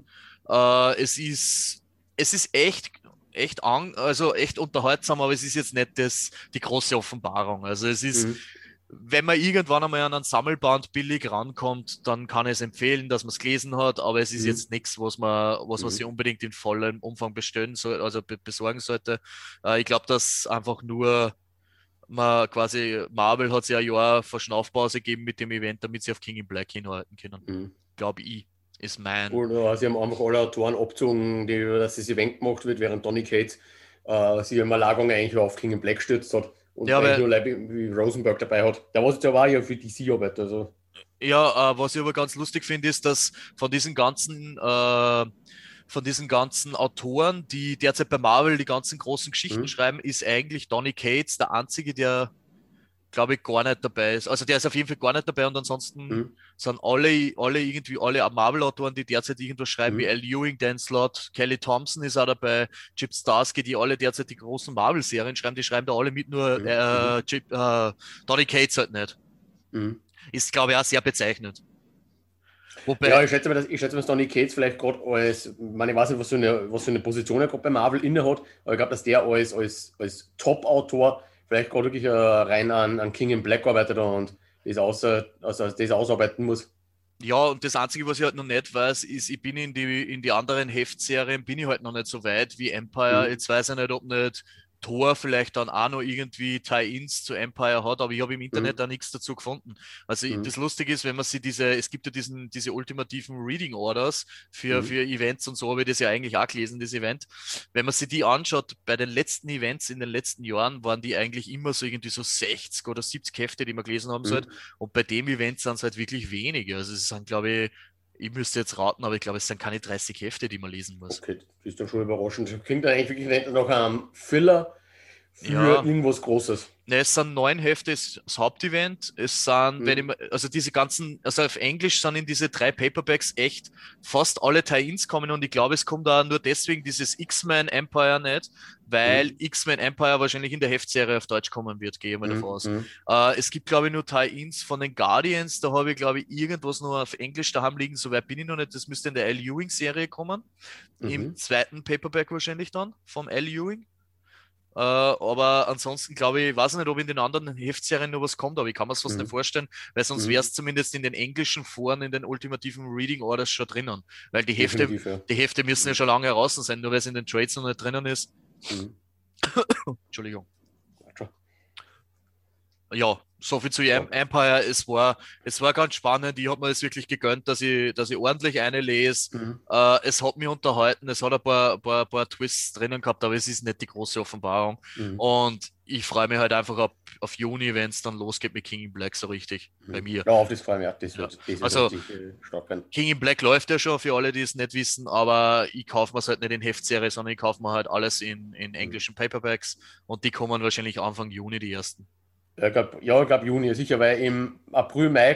Speaker 2: Es ist also echt unterhaltsam, aber es ist jetzt nicht die große Offenbarung. Also es ist,
Speaker 1: Mhm.
Speaker 2: wenn man irgendwann einmal an ein Sammelband billig rankommt, dann kann ich es empfehlen, dass man es gelesen hat, aber es ist
Speaker 1: Mhm.
Speaker 2: jetzt nichts, was man sich
Speaker 1: Mhm.
Speaker 2: unbedingt in vollem Umfang bestellen soll, also besorgen sollte. Ich glaube, dass einfach nur Marvel hat sich ein Jahr Verschnaufpause gegeben mit dem Event, damit sie auf King in Black hinhalten können.
Speaker 1: Mhm.
Speaker 2: Glaube ich, ist mein.
Speaker 1: Oder sie haben einfach alle Autoren abgezogen, dass das Event gemacht wird, während Donny Cates sich im Lagerung eigentlich auf King in Black stürzt hat und
Speaker 2: Ja,
Speaker 1: eigentlich
Speaker 2: weil
Speaker 1: nur Leute wie Rosenberg dabei hat. Der was jetzt aber auch ja für DC arbeitet. Also.
Speaker 2: Ja, was ich aber ganz lustig finde, ist, dass von diesen ganzen Autoren, die derzeit bei Marvel die ganzen großen Geschichten
Speaker 1: Mhm.
Speaker 2: schreiben, ist eigentlich Donny Cates der einzige, der, glaube ich, gar nicht dabei ist. Also der ist auf jeden Fall gar nicht dabei und ansonsten
Speaker 1: Mhm.
Speaker 2: sind alle Marvel-Autoren, die derzeit irgendwas schreiben, wie
Speaker 1: Mhm.
Speaker 2: Al Ewing, Dan Slott, Kelly Thompson ist auch dabei, Chip Zdarsky, die alle derzeit die großen Marvel-Serien schreiben, die schreiben da alle mit, nur
Speaker 1: Mhm. Mhm.
Speaker 2: Donny Cates halt nicht.
Speaker 1: Mhm.
Speaker 2: Ist, glaube ich, auch sehr bezeichnend.
Speaker 1: Ja,
Speaker 2: Wobei,
Speaker 1: ich schätze mal, dass Donny Cates vielleicht gerade als, ich meine, ich weiß nicht, was für eine Position er gerade bei Marvel inne hat, aber ich glaube, dass der als Top-Autor vielleicht gerade wirklich rein an King in Black arbeitet und das ausarbeiten muss.
Speaker 2: ja, und das Einzige, was ich halt noch nicht weiß, ist, ich bin in die anderen Heftserien, bin ich halt noch nicht so weit wie Empire.
Speaker 1: Mhm.
Speaker 2: Jetzt weiß ich nicht, ob nicht Thor vielleicht dann auch noch irgendwie Tie-Ins zu Empire hat, aber ich habe im Internet
Speaker 1: Mhm.
Speaker 2: da nichts dazu gefunden. Also
Speaker 1: Mhm.
Speaker 2: das Lustige ist, wenn man sich es gibt ja diese ultimativen Reading Orders
Speaker 1: Mhm.
Speaker 2: für Events und so, habe ich das ja eigentlich auch gelesen, das Event. Wenn man sich die anschaut, bei den letzten Events in den letzten Jahren waren die eigentlich immer so irgendwie so 60 oder 70 Hefte, die man gelesen haben sollte.
Speaker 1: Mhm.
Speaker 2: Und bei dem Event sind es halt wirklich wenige. Also es sind, glaube ich müsste jetzt raten, aber ich glaube, es sind keine 30 Hefte, die man lesen muss.
Speaker 1: Okay, das ist dann schon überraschend. Das klingt dann eigentlich wirklich nicht nach einem Filler für
Speaker 2: Ja,
Speaker 1: irgendwas Großes.
Speaker 2: ne, es sind 9 Hefte, das Hauptevent. Es sind, wenn ich,
Speaker 1: Mhm.
Speaker 2: also diese ganzen, also auf Englisch sind in diese 3 Paperbacks echt fast alle Tie-Ins kommen und ich glaube, es kommt da nur deswegen dieses X-Men Empire nicht, weil
Speaker 1: Mhm.
Speaker 2: X-Men Empire wahrscheinlich in der Heftserie auf Deutsch kommen wird, gehe ich mal davon
Speaker 1: Mhm.
Speaker 2: aus.
Speaker 1: Mhm.
Speaker 2: Es gibt, glaube ich, nur Tie-Ins von den Guardians, da habe ich, glaube ich, irgendwas nur auf Englisch daheim liegen, soweit bin ich noch nicht, das müsste in der Al Ewing-Serie kommen, im
Speaker 1: Mhm.
Speaker 2: zweiten Paperback wahrscheinlich dann, vom Al Ewing. Aber ansonsten glaube ich, weiß nicht, ob in den anderen Heftserien noch was kommt, aber ich kann mir es fast nicht
Speaker 1: Mhm.
Speaker 2: vorstellen, weil sonst wäre
Speaker 1: Mhm.
Speaker 2: es zumindest in den englischen Foren, in den ultimativen Reading Orders schon drinnen. Weil
Speaker 1: Definitiv, ja.
Speaker 2: die Hefte müssen ja
Speaker 1: Mhm.
Speaker 2: schon lange heraus sein, nur weil es in den Trades noch nicht drinnen ist.
Speaker 1: Mhm.
Speaker 2: Entschuldigung.
Speaker 1: Warte schon.
Speaker 2: Ja, so viel zu Empire. Es war ganz spannend. Ich habe mir das wirklich gegönnt, dass ich ordentlich eine lese.
Speaker 1: Mhm.
Speaker 2: Es hat mich unterhalten. Es hat ein paar Twists drinnen gehabt, aber es ist nicht die große Offenbarung.
Speaker 1: Mhm.
Speaker 2: Und ich freue mich halt einfach auf Juni, wenn es dann losgeht mit King in Black so richtig bei mir.
Speaker 1: Ja, auf das freue ich mich auch.
Speaker 2: Ja.
Speaker 1: Das wird
Speaker 2: Also
Speaker 1: richtig stark werden.
Speaker 2: King in Black läuft ja schon für alle, die es nicht wissen, aber ich kaufe mir es halt nicht in Heftserie, sondern ich kaufe mir halt alles in englischen Paperbacks und die kommen wahrscheinlich Anfang Juni, die ersten.
Speaker 1: Ich glaub Juni, sicher, weil im April, Mai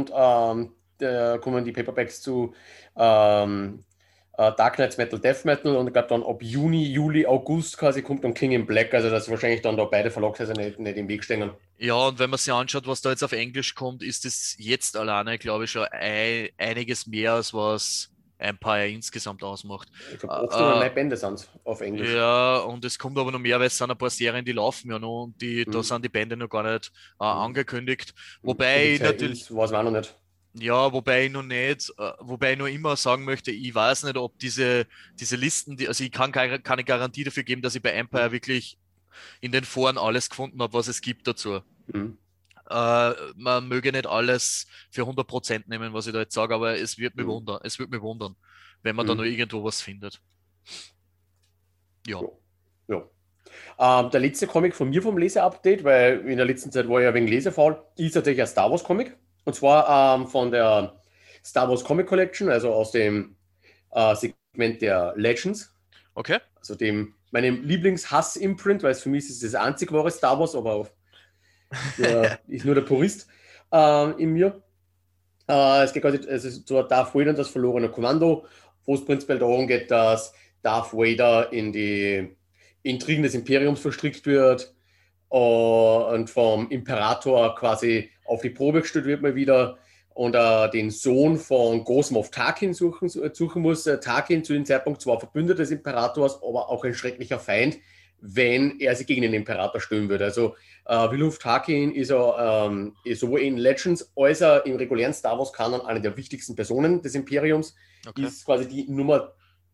Speaker 1: kommen die Paperbacks zu ähm, Dark Knights Metal, Death Metal und ich glaube dann ab Juni, Juli, August quasi kommt dann King in Black, also dass wahrscheinlich dann da beide Verlagshäuser nicht im Weg stehen.
Speaker 2: Ja, und wenn man sich anschaut, was da jetzt auf Englisch kommt, ist es jetzt alleine, glaube ich, schon einiges mehr, als was Empire insgesamt ausmacht.
Speaker 1: Ich glaube 8 oder
Speaker 2: Äh,
Speaker 1: 9 Bände sind es auf Englisch.
Speaker 2: ja, und es kommt aber noch mehr, weil es sind ein paar Serien, die laufen ja noch und da
Speaker 1: Mhm.
Speaker 2: sind die Bände noch gar nicht
Speaker 1: Mhm.
Speaker 2: angekündigt.
Speaker 1: Wie
Speaker 2: Wobei
Speaker 1: die
Speaker 2: ich
Speaker 1: Zeit
Speaker 2: natürlich,
Speaker 1: ist, weiß man auch noch nicht.
Speaker 2: ja, wobei ich noch nicht, wobei ich noch immer sagen möchte, ich weiß nicht, ob diese Listen, also ich kann keine Garantie dafür geben, dass ich bei Empire wirklich in den Foren alles gefunden habe, was es gibt dazu.
Speaker 1: Mhm.
Speaker 2: Man möge nicht alles für 100% nehmen, was ich da jetzt sage, aber
Speaker 1: Mhm.
Speaker 2: es wird mich wundern, wenn man da noch
Speaker 1: Mhm.
Speaker 2: irgendwo was findet. Ja,
Speaker 1: Ja. Ja. Der letzte Comic von mir vom Leseupdate, weil in der letzten Zeit war ich ja wegen Lesefaul, ist tatsächlich ein Star Wars Comic. Und zwar von der Star Wars Comic Collection, also aus dem Segment der Legends,
Speaker 2: okay.
Speaker 1: also meinem Lieblings-Hass-Imprint, weil es für mich ist das einzig wahre Star Wars, aber ist nur der Purist in mir. Es geht quasi, es ist so Darth Vader und das verlorene Kommando, wo es prinzipiell darum geht, dass Darth Vader in die Intrigen des Imperiums verstrickt wird und vom Imperator quasi auf die Probe gestellt wird mal wieder und den Sohn von Großmoff Tarkin suchen muss. Tarkin zu dem Zeitpunkt zwar Verbündeter des Imperators, aber auch ein schrecklicher Feind, wenn er sich gegen den Imperator stellen würde. Also Wilhelm Tarkin ist sowohl in Legends als auch im regulären Star Wars-Kanon eine der wichtigsten Personen des Imperiums,
Speaker 2: Okay.
Speaker 1: ist quasi die Nummer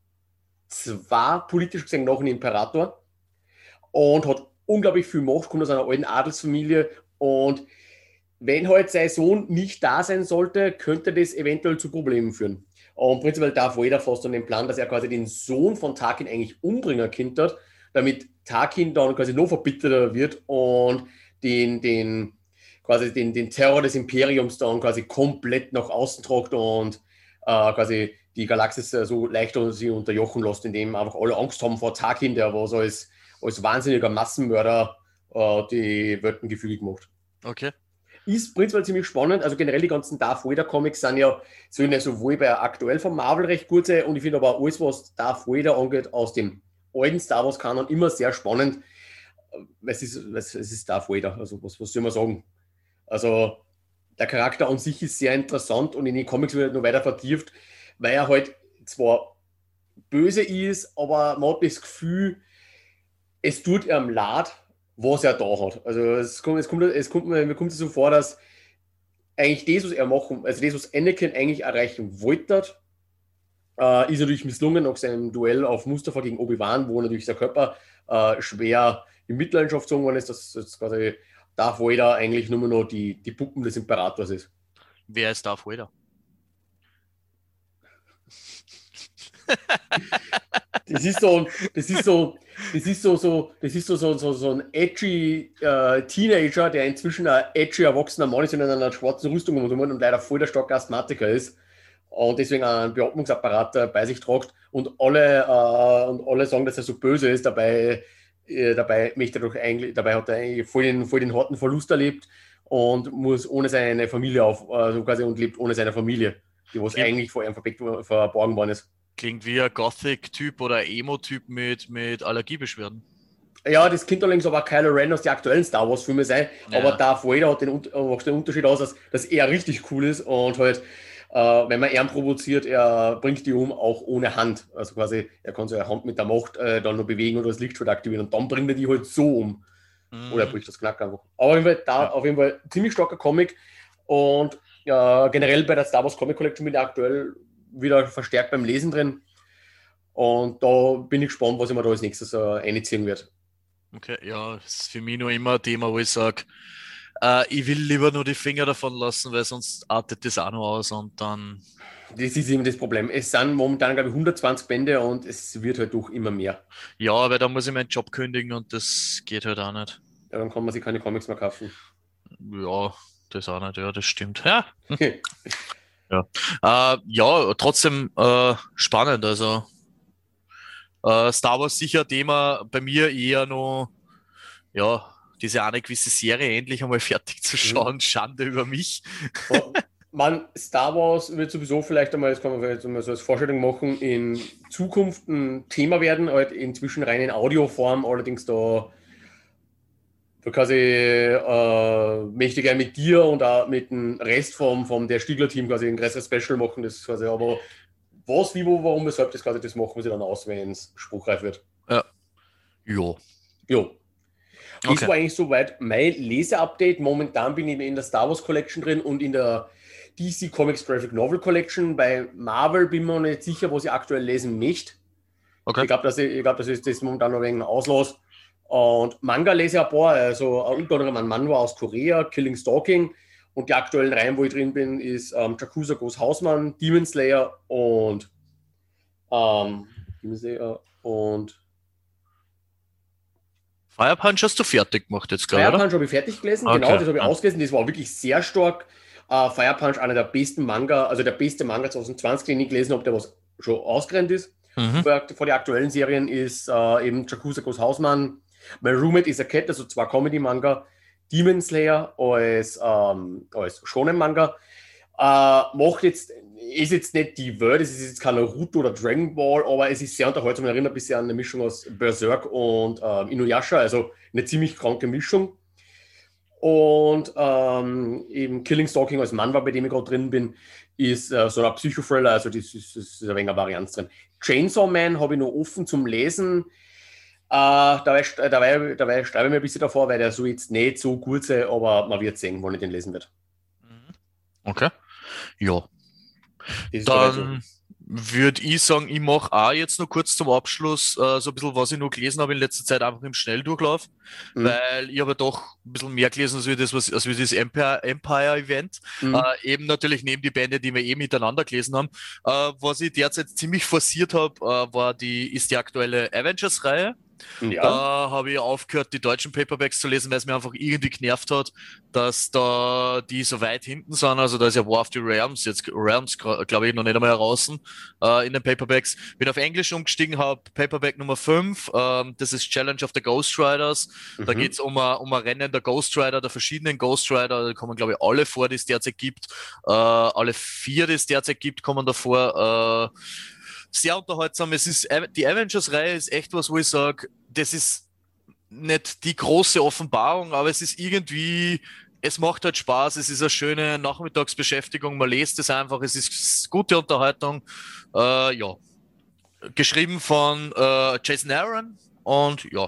Speaker 1: 2 politisch gesehen nach dem Imperator und hat unglaublich viel Macht, kommt aus einer alten Adelsfamilie und wenn halt sein Sohn nicht da sein sollte, könnte das eventuell zu Problemen führen. Und prinzipiell darf Vader fast an den Plan, dass er quasi den Sohn von Tarkin eigentlich umbringen könnte, damit Tarkin dann quasi noch verbitterter wird und den Terror des Imperiums dann quasi komplett nach außen tragt und quasi die Galaxis so leichter sie unterjochen lässt, indem einfach alle Angst haben vor Tarkin, der was als wahnsinniger Massenmörder die Welten gefügig macht.
Speaker 2: Okay.
Speaker 1: Ist prinzipiell ziemlich spannend. Also generell die ganzen Darth Vader Comics sollen ja sowohl bei aktuell von Marvel recht gut sein und ich finde aber alles, was Darth Vader angeht, aus dem alten Star Wars Kanon immer sehr spannend. Es ist Darth Vader, also was soll man sagen? Also der Charakter an sich ist sehr interessant und in den Comics wird er noch weiter vertieft, weil er halt zwar böse ist, aber man hat das Gefühl, es tut ihm leid, was er da hat. Also mir kommt es so vor, dass eigentlich das, was er machen, also das, was Anakin eigentlich erreichen wollte, ist natürlich misslungen nach seinem Duell auf Mustafa gegen Obi-Wan, wo natürlich sein Körper schwer in Mitleidenschaft gezogen worden ist, dass quasi Darth Vader eigentlich nur noch die Puppen des Imperators ist.
Speaker 2: Wer ist Darth Vader?
Speaker 1: Das ist so, das ist so, so ein edgy Teenager, der inzwischen ein edgy erwachsener Mann ist und in einer schwarzen Rüstung und leider voll der starke Asthmatiker ist und deswegen einen Beatmungsapparat bei sich tragt und alle sagen, dass er so böse ist. Dabei hat er eigentlich voll den harten Verlust erlebt und muss ohne seine Familie also quasi und lebt ohne seine Familie, die was
Speaker 2: Klingt,
Speaker 1: eigentlich vor ihm verborgen worden ist.
Speaker 2: klingt wie ein Gothic-Typ oder Emo-Typ mit Allergiebeschwerden.
Speaker 1: Ja, das könnte allerdings aber Kylo Ren aus den aktuellen Star Wars-Filmen sein, aber
Speaker 2: Ja.
Speaker 1: Darth Vader macht den Unterschied aus, dass er richtig cool ist und halt, wenn man ihn provoziert, er bringt die auch ohne Hand. Also quasi, er kann seine Hand mit der Macht dann noch bewegen oder das Lichtschwert aktivieren und dann bringt er die halt so um. Oder er
Speaker 2: Mhm.
Speaker 1: bricht das Knack einfach. Aber
Speaker 2: Okay.
Speaker 1: auf jeden Fall ziemlich starker Comic und generell bei der Star Wars Comic Collection bin ich aktuell wieder verstärkt beim Lesen drin und da bin ich gespannt, was ich mir da als nächstes einziehen wird.
Speaker 2: Okay, ja, das ist für mich nur immer ein Thema, wo ich sage, Ich will lieber nur die Finger davon lassen, weil sonst artet das auch noch aus und dann.
Speaker 1: Das ist eben das Problem. Es sind momentan, glaube ich, 120 Bände und es wird halt doch immer mehr.
Speaker 2: Ja, weil da muss ich meinen Job kündigen und das geht halt auch nicht.
Speaker 1: Ja, dann kann man sich keine Comics mehr kaufen.
Speaker 2: Ja, das auch nicht, ja, das stimmt. Ja. Ja, ja, trotzdem spannend. Also Star Wars sicher Thema bei mir eher noch, ja, diese eine gewisse Serie endlich einmal fertig zu schauen. Schande über mich.
Speaker 1: Man, Star Wars wird sowieso vielleicht einmal, das kann man vielleicht mal so als Vorstellung machen, in Zukunft ein Thema werden, halt inzwischen rein in Audioform, allerdings da quasi möchte ich gerne mit dir und auch mit dem Rest vom der Stiegler-Team quasi ein größeres Special machen, das quasi, aber was, wie, wo, warum, weshalb das quasi, das machen wir sie dann aus, wenn es spruchreif wird.
Speaker 2: Ja. Jo.
Speaker 1: Jo. Das
Speaker 2: Okay.
Speaker 1: war eigentlich soweit mein Leseupdate. Momentan bin ich in der Star Wars Collection drin und in der DC Comics Graphic Novel Collection. Bei Marvel bin ich mir noch nicht sicher, was ich aktuell lesen möchte.
Speaker 2: Okay.
Speaker 1: Ich glaube, das ist das momentan noch wegen Auslass. Und Manga lese ich ein paar, also unter anderem ein Manhwa aus Korea, Killing Stalking. Und die aktuellen Reihen, wo ich drin bin, ist Yakuza Goes Hausmann, Demon Slayer und
Speaker 2: Fire Punch hast du fertig gemacht jetzt gerade,
Speaker 1: Fire
Speaker 2: oder?
Speaker 1: Punch habe ich fertig gelesen,
Speaker 2: Okay.
Speaker 1: genau, das habe ich
Speaker 2: Ja.
Speaker 1: ausgelesen, das war wirklich sehr stark. Fire Punch, einer der besten Manga, also der beste Manga 2020, den ich gelesen habe, der was schon ausgerennt ist.
Speaker 2: Mhm.
Speaker 1: Vor den aktuellen Serien ist eben Yakuza Goes Hausmann, My Roommate is a Cat, also zwei Comedy-Manga, Demon Slayer als Shonen-Manga. Ist jetzt nicht die Welt, es ist jetzt kein Naruto oder Dragon Ball, aber es ist sehr unterhaltsam. Erinnert ein bisschen an eine Mischung aus Berserk und Inuyasha, also eine ziemlich kranke Mischung. Und eben Killing Stalking als Manhwa, bei dem ich gerade drin bin, ist so ein Psychothriller, also das ist ein wenig eine Varianz drin. Chainsaw Man habe ich noch offen zum Lesen. Dabei schreibe ich mir ein bisschen davor, weil der so jetzt nicht so gut sei, aber man wird sehen, wann ich den lesen werde.
Speaker 2: Okay. Ja.
Speaker 1: Das ist dabei so.
Speaker 2: Dann würde ich sagen, ich mache auch jetzt noch kurz zum Abschluss so ein bisschen, was ich noch gelesen habe in letzter Zeit, einfach im Schnelldurchlauf, weil ich habe doch ein bisschen mehr gelesen als wie das Empire-Event. Eben natürlich neben die Bände, die wir miteinander gelesen haben. Was ich derzeit ziemlich forciert habe, ist die aktuelle Avengers-Reihe.
Speaker 1: Ja.
Speaker 2: Da habe ich aufgehört, die deutschen Paperbacks zu lesen, weil es mir einfach irgendwie genervt hat, dass da die so weit hinten sind. Also da ist ja War of the Realms, jetzt Realms, glaube ich, noch nicht einmal heraus in den Paperbacks. Bin auf Englisch umgestiegen, habe Paperback Nummer 5, das ist Challenge of the Ghost Riders. Da geht es um ein Rennen der Ghost Rider, der verschiedenen Ghost Rider. Da kommen, glaube ich, alle vor, die es derzeit gibt. Alle 4, die es derzeit gibt, kommen davor. Sehr unterhaltsam. Die Avengers-Reihe ist echt was, wo ich sage, das ist nicht die große Offenbarung, aber es ist irgendwie, es macht halt Spaß, es ist eine schöne Nachmittagsbeschäftigung, man liest es einfach, es ist gute Unterhaltung. Ja. Geschrieben von Jason Aaron und ja,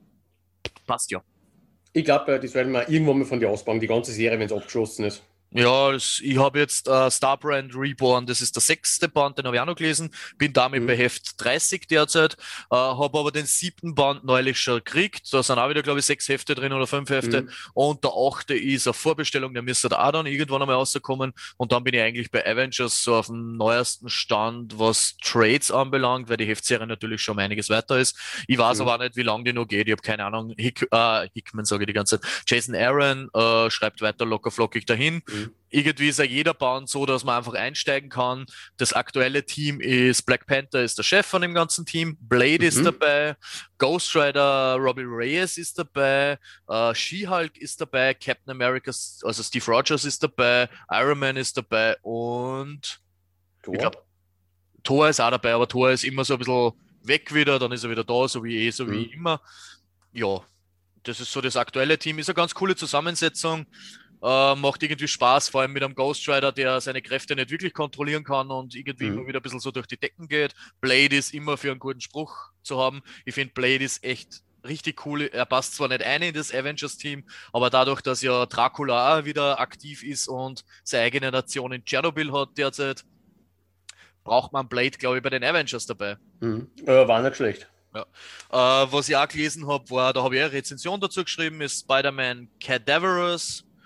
Speaker 2: passt ja.
Speaker 1: Ich glaube, das werden wir irgendwann mal von dir ausbauen, die ganze Serie, wenn es abgeschlossen ist.
Speaker 2: Ja, ich habe jetzt Starbrand Reborn, das ist der 6. Band, den habe ich auch noch gelesen, bin damit bei Heft 30 derzeit, habe aber den 7. Band neulich schon gekriegt, da sind auch wieder, glaube ich, 6 Hefte drin oder 5 Hefte und der 8. ist eine Vorbestellung, der müsste da auch dann irgendwann einmal rauskommen und dann bin ich eigentlich bei Avengers so auf dem neuesten Stand, was Trades anbelangt, weil die Heftserie natürlich schon um einiges weiter ist. Ich weiß aber auch nicht, wie lange die noch geht, ich habe keine Ahnung, Hickman sage ich die ganze Zeit, Jason Aaron schreibt weiter locker flockig dahin. Irgendwie ist ja jeder Band so, dass man einfach einsteigen kann. Das aktuelle Team ist Black Panther, ist der Chef von dem ganzen Team. Blade ist dabei. Ghost Rider, Robbie Reyes ist dabei. She-Hulk ist dabei. Captain America, also Steve Rogers ist dabei. Iron Man ist dabei. Und
Speaker 1: Thor?
Speaker 2: Ich glaube, Thor ist auch dabei, aber Thor ist immer so ein bisschen weg wieder. Dann ist er wieder da, so wie immer. Ja, das ist so das aktuelle Team. Ist eine ganz coole Zusammensetzung. Macht irgendwie Spaß, vor allem mit einem Ghost Rider, der seine Kräfte nicht wirklich kontrollieren kann und irgendwie immer wieder ein bisschen so durch die Decken geht. Blade ist immer für einen guten Spruch zu haben. Ich finde, Blade ist echt richtig cool. Er passt zwar nicht ein in das Avengers-Team, aber dadurch, dass ja Dracula auch wieder aktiv ist und seine eigene Nation in Tschernobyl hat derzeit, braucht man Blade, glaube ich, bei den Avengers dabei.
Speaker 1: War nicht schlecht.
Speaker 2: Ja. Was ich auch gelesen habe, da habe ich eine Rezension dazu geschrieben, ist Spider-Man Cadaverous.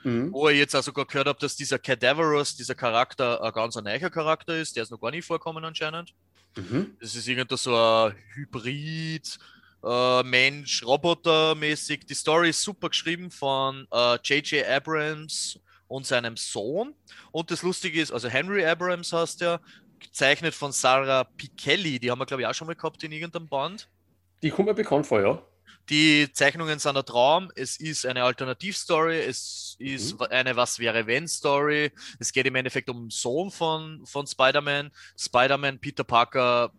Speaker 1: Mhm.
Speaker 2: wo ich jetzt auch sogar gehört habe, dass dieser Cadaverous, dieser Charakter, ein ganz neuer Charakter ist, der ist noch gar nicht vorkommen anscheinend.
Speaker 1: Mhm.
Speaker 2: Das ist irgendwie so ein Hybrid, Mensch, Roboter-mäßig. Die Story ist super geschrieben von J.J. Abrams und seinem Sohn. Und das Lustige ist, also Henry Abrams heißt der, gezeichnet von Sarah Pichelli, die haben wir, glaube ich, auch schon mal gehabt in irgendeinem Band.
Speaker 1: Die kommt mir bekannt vor, ja.
Speaker 2: Die Zeichnungen sind ein Traum. Es ist eine Alternativstory. Es ist
Speaker 1: Mhm.
Speaker 2: eine Was wäre wenn Story. Es geht im Endeffekt um den Sohn von Spider-Man. Spider-Man, Peter Parker,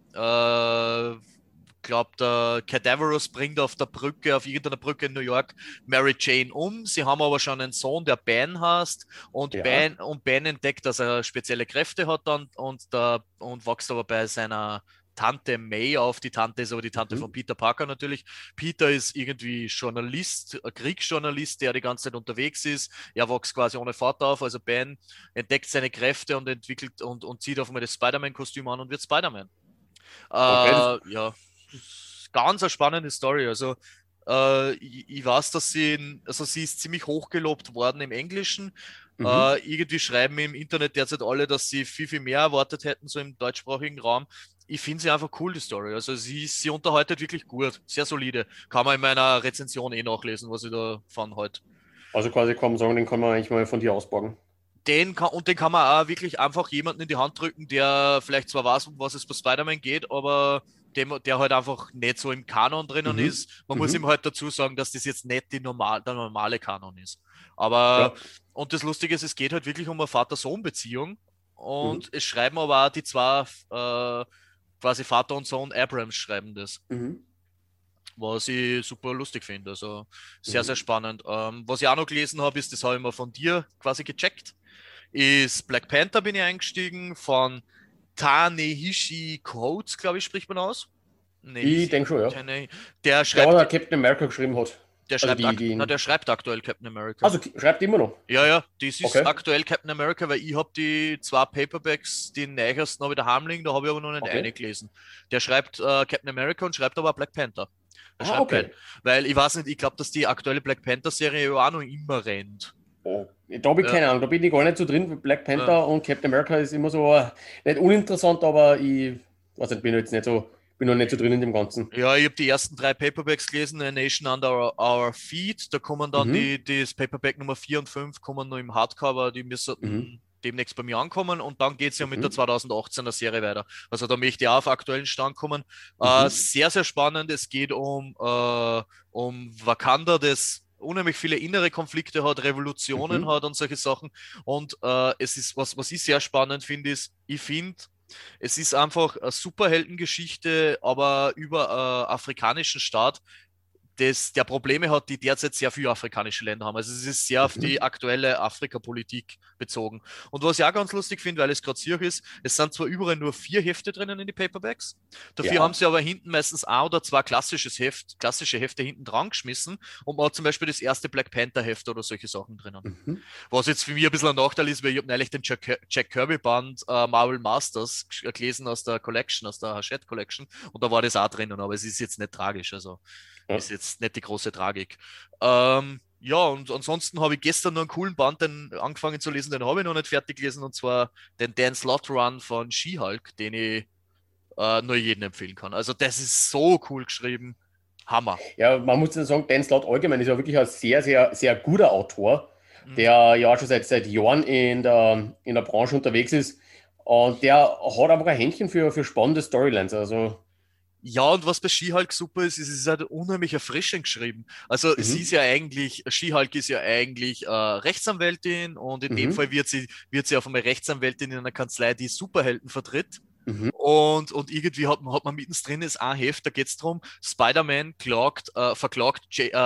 Speaker 2: glaubt, der Cadaverous bringt auf der Brücke, auf irgendeiner Brücke in New York, Mary Jane um. Sie haben aber schon einen Sohn, der Ben heißt.
Speaker 1: Ja.
Speaker 2: Und Ben entdeckt, dass er spezielle Kräfte hat dann und wächst aber bei seiner Tante May auf. Die Tante ist aber die Tante von
Speaker 1: Mhm.
Speaker 2: Peter Parker natürlich. Peter ist irgendwie Journalist, ein Kriegsjournalist, der die ganze Zeit unterwegs ist. Er wächst quasi ohne Vater auf. Also Ben entdeckt seine Kräfte und entwickelt und zieht auf einmal das Spider-Man-Kostüm an und wird Spider-Man.
Speaker 1: Okay, das.
Speaker 2: Ja, ganz eine spannende Story. Also ich weiß, also sie ist ziemlich hochgelobt worden im Englischen.
Speaker 1: Mhm.
Speaker 2: Irgendwie schreiben im Internet derzeit alle, dass sie viel, viel mehr erwartet hätten, so im deutschsprachigen Raum. Ich finde sie einfach cool, die Story. Also sie unterhaltet wirklich gut, sehr solide. Kann man in meiner Rezension eh nachlesen, was ich da fand heute.
Speaker 1: Also quasi kann man sagen, den kann man eigentlich mal von dir ausborgen.
Speaker 2: Den kann man auch wirklich einfach jemanden in die Hand drücken, der vielleicht zwar weiß, um was es bei Spider-Man geht, aber der halt einfach nicht so im Kanon drinnen
Speaker 1: Mhm.
Speaker 2: ist. Man muss ihm
Speaker 1: Mhm.
Speaker 2: halt dazu sagen, dass das jetzt nicht der normale Kanon ist. Aber,
Speaker 1: Ja.
Speaker 2: und das Lustige ist, es geht halt wirklich um eine Vater-Sohn-Beziehung. Und
Speaker 1: Mhm.
Speaker 2: es schreiben aber auch die zwei, quasi Vater und Sohn Abrams schreiben das,
Speaker 1: Mhm.
Speaker 2: was ich super lustig finde. Also sehr, sehr
Speaker 1: Mhm.
Speaker 2: spannend. Was ich auch noch gelesen habe, ist, das habe ich mal von dir quasi gecheckt, ist Black Panther bin ich eingestiegen von Tanehishi Coates, glaube ich, spricht man aus.
Speaker 1: Ich
Speaker 2: Nehisi,
Speaker 1: denke schon, ja.
Speaker 2: der
Speaker 1: Der, was
Speaker 2: schreibt,
Speaker 1: der Captain America geschrieben hat. Also
Speaker 2: der schreibt aktuell Captain America.
Speaker 1: Also schreibt immer noch.
Speaker 2: Ja, ja, das ist
Speaker 1: Okay.
Speaker 2: aktuell Captain America, weil ich habe die zwei Paperbacks, die neuesten habe ich daheim liegen, da habe ich aber noch nicht
Speaker 1: Okay.
Speaker 2: eingelesen. Der schreibt Captain America und schreibt aber auch Black Panther. Er
Speaker 1: Ah,
Speaker 2: schreibt beide.
Speaker 1: okay.
Speaker 2: Weil ich weiß nicht, ich glaube, dass die aktuelle Black Panther-Serie ja auch noch immer rennt.
Speaker 1: Oh, da habe ich
Speaker 2: Ja,
Speaker 1: keine Ahnung, da bin ich gar nicht so drin. Black
Speaker 2: ja.
Speaker 1: Panther und Captain America ist immer so nicht uninteressant, aber ich weiß nicht, bin jetzt nicht so, bin noch nicht so drin in dem Ganzen.
Speaker 2: Ja, ich habe die ersten drei Paperbacks gelesen, A Nation Under Our Feet. Da kommen dann
Speaker 1: Mhm.
Speaker 2: das Paperback Nummer 4 und 5 kommen nur im Hardcover, die
Speaker 1: Mhm.
Speaker 2: müssten demnächst bei mir ankommen und dann geht es ja mit der
Speaker 1: Mhm.
Speaker 2: 2018er Serie weiter. Also da möchte ich auch auf aktuellen Stand kommen.
Speaker 1: Mhm.
Speaker 2: Sehr, sehr spannend. Es geht um Wakanda, das unheimlich viele innere Konflikte hat, Revolutionen
Speaker 1: Mhm.
Speaker 2: hat und solche Sachen. Und es ist, was ich sehr spannend finde, ist, ich finde, es ist einfach eine Superheldengeschichte, aber über afrikanischen Staat, der Probleme hat, die derzeit sehr viele afrikanische Länder haben. Also es ist sehr auf die
Speaker 1: Mhm.
Speaker 2: aktuelle Afrikapolitik bezogen. Und was ich auch ganz lustig finde, weil es gerade hier ist, es sind zwar überall nur 4 Hefte drinnen in die Paperbacks, dafür haben
Speaker 1: Ja.
Speaker 2: sie aber hinten meistens ein oder zwei klassische Hefte hinten dran geschmissen und man hat zum Beispiel das erste Black Panther Heft oder solche Sachen drinnen.
Speaker 1: Mhm.
Speaker 2: Was jetzt für mich ein bisschen ein Nachteil ist, weil ich habe neulich den Jack Kirby Band Marvel Masters gelesen aus der Collection, aus der Hachette Collection und da war das auch drinnen, aber es ist jetzt nicht tragisch, also
Speaker 1: Ja.
Speaker 2: ist jetzt nicht die große Tragik. Ja, und ansonsten habe ich gestern noch einen coolen Band angefangen zu lesen, den habe ich noch nicht fertig gelesen, und zwar den Dan Slott Run von She-Hulk, den ich nur jedem empfehlen kann. Also das ist so cool geschrieben. Hammer.
Speaker 1: Ja, man muss ja sagen, Dan Slott allgemein ist ja wirklich ein sehr, sehr, sehr guter Autor,
Speaker 2: Mhm.
Speaker 1: der ja schon seit Jahren in der Branche unterwegs ist. Und der hat einfach ein Händchen für spannende Storylines. Also,
Speaker 2: Ja, und was bei She-Hulk super ist, ist, es ist halt unheimlich erfrischend geschrieben. Also
Speaker 1: mhm.
Speaker 2: She-Hulk ist ja eigentlich Rechtsanwältin und in dem Fall
Speaker 1: Mhm.
Speaker 2: wird sie auf einmal Rechtsanwältin in einer Kanzlei, die Superhelden vertritt.
Speaker 1: Mhm.
Speaker 2: Und irgendwie hat man mittendrin ist ein Heft, da geht es darum, Spider-Man verklagt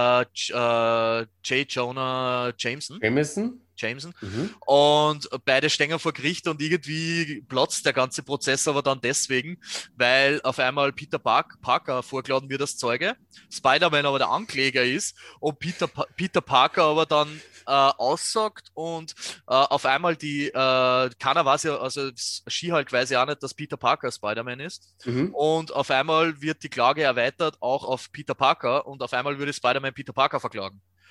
Speaker 2: J. Jonah
Speaker 1: Jameson.
Speaker 2: Jameson.
Speaker 1: Mhm.
Speaker 2: Und beide stehen vor Gericht und irgendwie platzt der ganze Prozess aber dann deswegen, weil auf einmal Parker vorgeladen wird als Zeuge, Spider-Man aber der Ankläger ist und Peter Parker aber dann aussagt und auf einmal keiner weiß ja, also She-Hulk weiß ja auch nicht, dass Peter Parker Spider-Man ist.
Speaker 1: Mhm.
Speaker 2: Und auf einmal wird die Klage erweitert auch auf Peter Parker und auf einmal würde Spider-Man Peter Parker verklagen.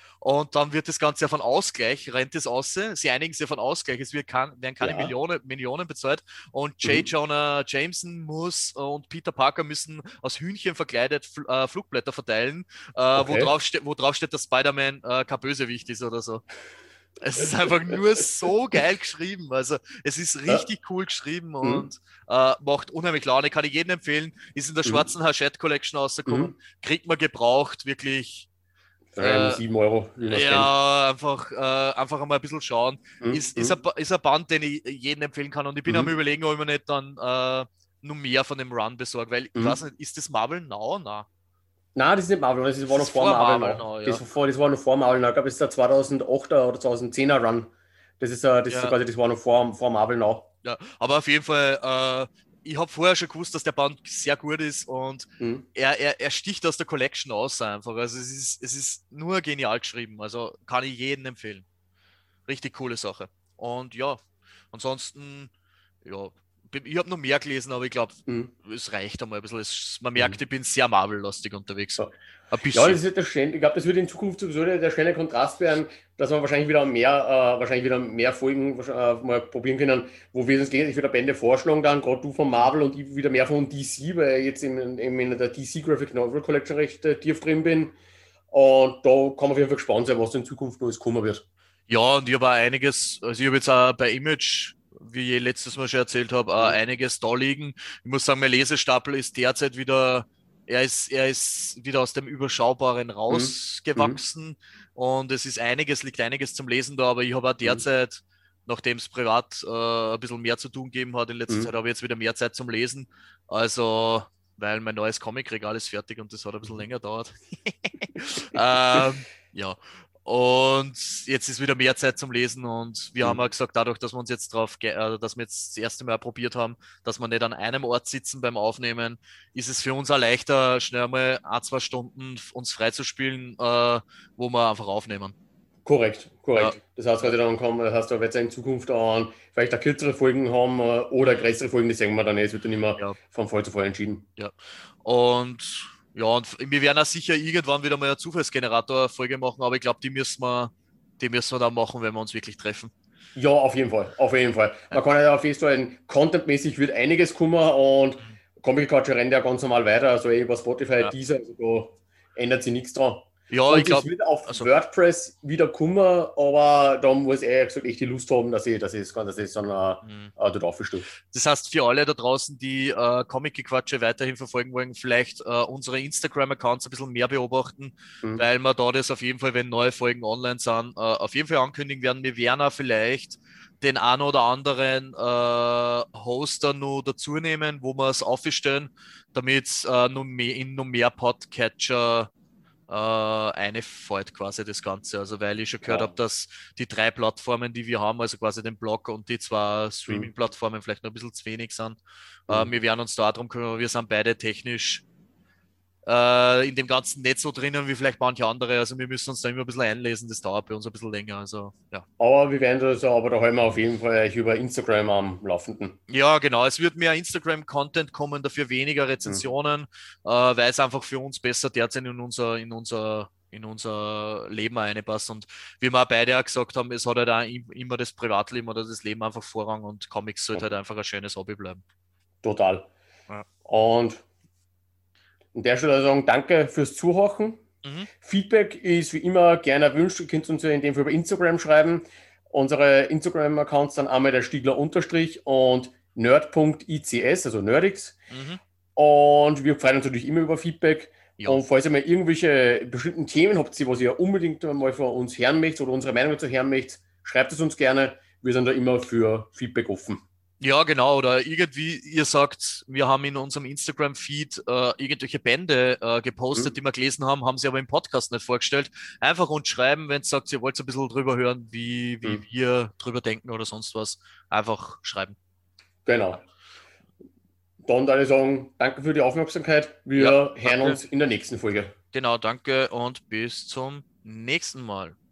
Speaker 2: Und dann wird das Ganze auf einen Ausgleich, rennt es aus. Sie einigen sich auf einen Ausgleich. Werden keine
Speaker 1: Ja.
Speaker 2: Millionen bezahlt. Und J.
Speaker 1: Mhm.
Speaker 2: Jonah Jameson und Peter Parker müssen aus Hühnchen verkleidet Flugblätter verteilen,
Speaker 1: Okay.
Speaker 2: wo drauf steht, dass Spider-Man kein Bösewicht ist oder so. Es ist einfach nur so geil geschrieben. Also, es ist
Speaker 1: Ja.
Speaker 2: richtig cool geschrieben
Speaker 1: Mhm.
Speaker 2: und macht unheimlich Laune. Kann ich jedem empfehlen. Ist in der
Speaker 1: Mhm.
Speaker 2: schwarzen Hachette Collection rausgekommen.
Speaker 1: Mhm.
Speaker 2: Kriegt man gebraucht, wirklich.
Speaker 1: Um
Speaker 2: Äh,
Speaker 1: 7 Euro, wie man es kennt.
Speaker 2: ja, einfach einmal ein bisschen schauen.
Speaker 1: Mhm. Mhm.
Speaker 2: Ist ein Band, den ich jedem empfehlen kann. Und ich bin am
Speaker 1: Mhm.
Speaker 2: Überlegen, ob ich mir nicht dann nur mehr von dem Run besorge, weil ich weiß
Speaker 1: Mhm.
Speaker 2: nicht, ist das Marvel Now? Nein.
Speaker 1: Nein, das ist nicht Marvel, das war
Speaker 2: Das
Speaker 1: noch
Speaker 2: ist
Speaker 1: vor
Speaker 2: vor
Speaker 1: Marvel
Speaker 2: Marvel
Speaker 1: noch.
Speaker 2: Now,
Speaker 1: Das
Speaker 2: ja.
Speaker 1: das war noch vor Marvel noch. Ich glaube, das ist der 2008er oder 2010er Run. Das ist so
Speaker 2: Ja,
Speaker 1: quasi, das war noch vor Marvel noch.
Speaker 2: ja. Aber auf jeden Fall, ich habe vorher schon gewusst, dass der Band sehr gut ist und
Speaker 1: Mhm.
Speaker 2: er sticht aus der Collection aus einfach. Also es ist nur genial geschrieben. Also kann ich jedem empfehlen. Richtig coole Sache. Und ja, ansonsten, ja, ich habe noch mehr gelesen, aber ich glaube,
Speaker 1: Mhm.
Speaker 2: es reicht einmal ein bisschen. Man merkt,
Speaker 1: Mhm.
Speaker 2: ich bin sehr Marvel-lastig unterwegs.
Speaker 1: Ja.
Speaker 2: Ein
Speaker 1: Ja,
Speaker 2: bisschen.
Speaker 1: das ist der ich glaube, das wird in Zukunft sowieso der schnelle Kontrast werden, dass wir wahrscheinlich wieder mehr Folgen mal probieren können, wo wir uns gegenseitig wieder Bände vorschlagen, dann gerade du von Marvel und ich wieder mehr von DC, weil ich jetzt in der DC Graphic Novel Collection recht tief drin bin. Und da kann man auf jeden Fall gespannt sein, was in Zukunft noch alles kommen wird.
Speaker 2: Ja, und ich habe auch einiges, also ich habe jetzt auch bei Image, wie ich letztes Mal schon erzählt habe, auch
Speaker 1: Mhm.
Speaker 2: einiges da liegen. Ich muss sagen, mein Lesestapel ist derzeit wieder, er ist wieder aus dem Überschaubaren
Speaker 1: Mhm. Mhm.
Speaker 2: rausgewachsen und es ist einiges, liegt einiges zum Lesen da, aber ich habe auch
Speaker 1: Mhm.
Speaker 2: derzeit, nachdem es privat ein bisschen mehr zu tun gegeben hat in letzter Zeit,
Speaker 1: Mhm.
Speaker 2: habe ich jetzt wieder mehr Zeit zum Lesen. Also, weil mein neues Comicregal ist fertig und das hat ein bisschen länger gedauert. Ja, und jetzt ist wieder mehr Zeit zum Lesen und wir haben
Speaker 1: Mhm.
Speaker 2: ja gesagt, dadurch, dass wir uns jetzt dass wir jetzt das erste Mal probiert haben, dass wir nicht an einem Ort sitzen beim Aufnehmen, ist es für uns auch leichter, schnell mal ein, zwei Stunden uns freizuspielen, wo wir einfach aufnehmen.
Speaker 1: Korrekt,
Speaker 2: Ja,
Speaker 1: korrekt. Das heißt,
Speaker 2: ja,
Speaker 1: quasi dann kommen, das heißt, da wird es in Zukunft an vielleicht auch kürzere Folgen haben oder
Speaker 2: mhm,
Speaker 1: größere Folgen, das sehen wir dann nicht. Es wird dann immer
Speaker 2: ja,
Speaker 1: von Fall zu Fall entschieden.
Speaker 2: ja. Und ja, und wir werden auch sicher irgendwann wieder mal eine Zufallsgenerator-Folge machen, aber ich glaube, die müssen wir dann machen, wenn wir uns wirklich treffen.
Speaker 1: Ja, auf jeden Fall, auf jeden Fall.
Speaker 2: Ja.
Speaker 1: Man kann ja festhalten, contentmäßig wird einiges kommen und
Speaker 2: Mhm.
Speaker 1: Comic Culture rennt ja ganz normal weiter, also über Spotify,
Speaker 2: Ja.
Speaker 1: Deezer, also da ändert sich nichts dran.
Speaker 2: Ja, ich
Speaker 1: Und es
Speaker 2: glaube,
Speaker 1: wird auf
Speaker 2: also,
Speaker 1: WordPress wieder kommen, aber da muss ich ehrlich gesagt echt die Lust haben, dass ich es dann
Speaker 2: mh.
Speaker 1: dort aufstehe.
Speaker 2: Das heißt, für alle da draußen, die Comic-Gequatsche weiterhin verfolgen wollen, vielleicht unsere Instagram-Accounts ein bisschen mehr beobachten,
Speaker 1: Hm,
Speaker 2: weil wir da das auf jeden Fall, wenn neue Folgen online sind, auf jeden Fall ankündigen werden. Wir werden auch vielleicht den einen oder anderen Hoster nur dazu nehmen, wo wir es aufstellen, damit es in noch mehr Podcatcher einfällt quasi das Ganze. Also weil ich schon gehört habe,
Speaker 1: ja.
Speaker 2: dass die drei Plattformen, die wir haben, also quasi den Blog und die zwei
Speaker 1: Hm,
Speaker 2: Streaming-Plattformen vielleicht noch ein bisschen zu wenig sind.
Speaker 1: hm.
Speaker 2: Wir werden uns da drum kümmern, wir sind beide technisch in dem ganzen Netz so drinnen wie vielleicht manche andere. Also wir müssen uns da immer ein bisschen einlesen, das dauert bei uns ein bisschen länger. Also ja.
Speaker 1: Aber wir werden das, aber da halten wir auf jeden Fall euch über Instagram am Laufenden.
Speaker 2: Ja, genau. Es wird mehr Instagram-Content kommen, dafür weniger
Speaker 1: Hm,
Speaker 2: Rezensionen, weil es einfach für uns besser derzeit in unser Leben reinpasst. Und wie wir auch beide auch gesagt haben, es hat halt auch immer das Privatleben oder das Leben einfach Vorrang und Comics sollte halt einfach ein schönes Hobby bleiben.
Speaker 1: total.
Speaker 2: Ja.
Speaker 1: Und an der Stelle sagen, danke fürs Zuhören.
Speaker 2: Mhm.
Speaker 1: Feedback ist wie immer gerne erwünscht. Ihr könnt uns ja in dem Fall über Instagram schreiben. Unsere Instagram-Accounts sind einmal der Stiegler Unterstrich und nerd.ics, also Nerdix.
Speaker 2: Mhm.
Speaker 1: Und wir freuen uns natürlich immer über Feedback.
Speaker 2: Ja.
Speaker 1: Und falls ihr mal irgendwelche bestimmten Themen habt, was ihr unbedingt mal von uns hören möchtet oder unsere Meinung dazu hören möchtet, schreibt es uns gerne. Wir sind da immer für Feedback offen.
Speaker 2: Ja, genau. Oder irgendwie, ihr sagt, wir haben in unserem Instagram-Feed irgendwelche Bände gepostet,
Speaker 1: Hm?
Speaker 2: die wir gelesen haben, haben sie aber im Podcast nicht vorgestellt. Einfach uns schreiben, wenn ihr sagt, ihr wollt ein bisschen drüber hören, wie
Speaker 1: Hm.
Speaker 2: wir drüber denken oder sonst was. Einfach schreiben. Ja,
Speaker 1: Genau. Dann würde ich sagen, danke für die Aufmerksamkeit.
Speaker 2: ja,
Speaker 1: Wir hören
Speaker 2: danke.
Speaker 1: uns in der nächsten Folge.
Speaker 2: Genau, danke und bis zum nächsten Mal.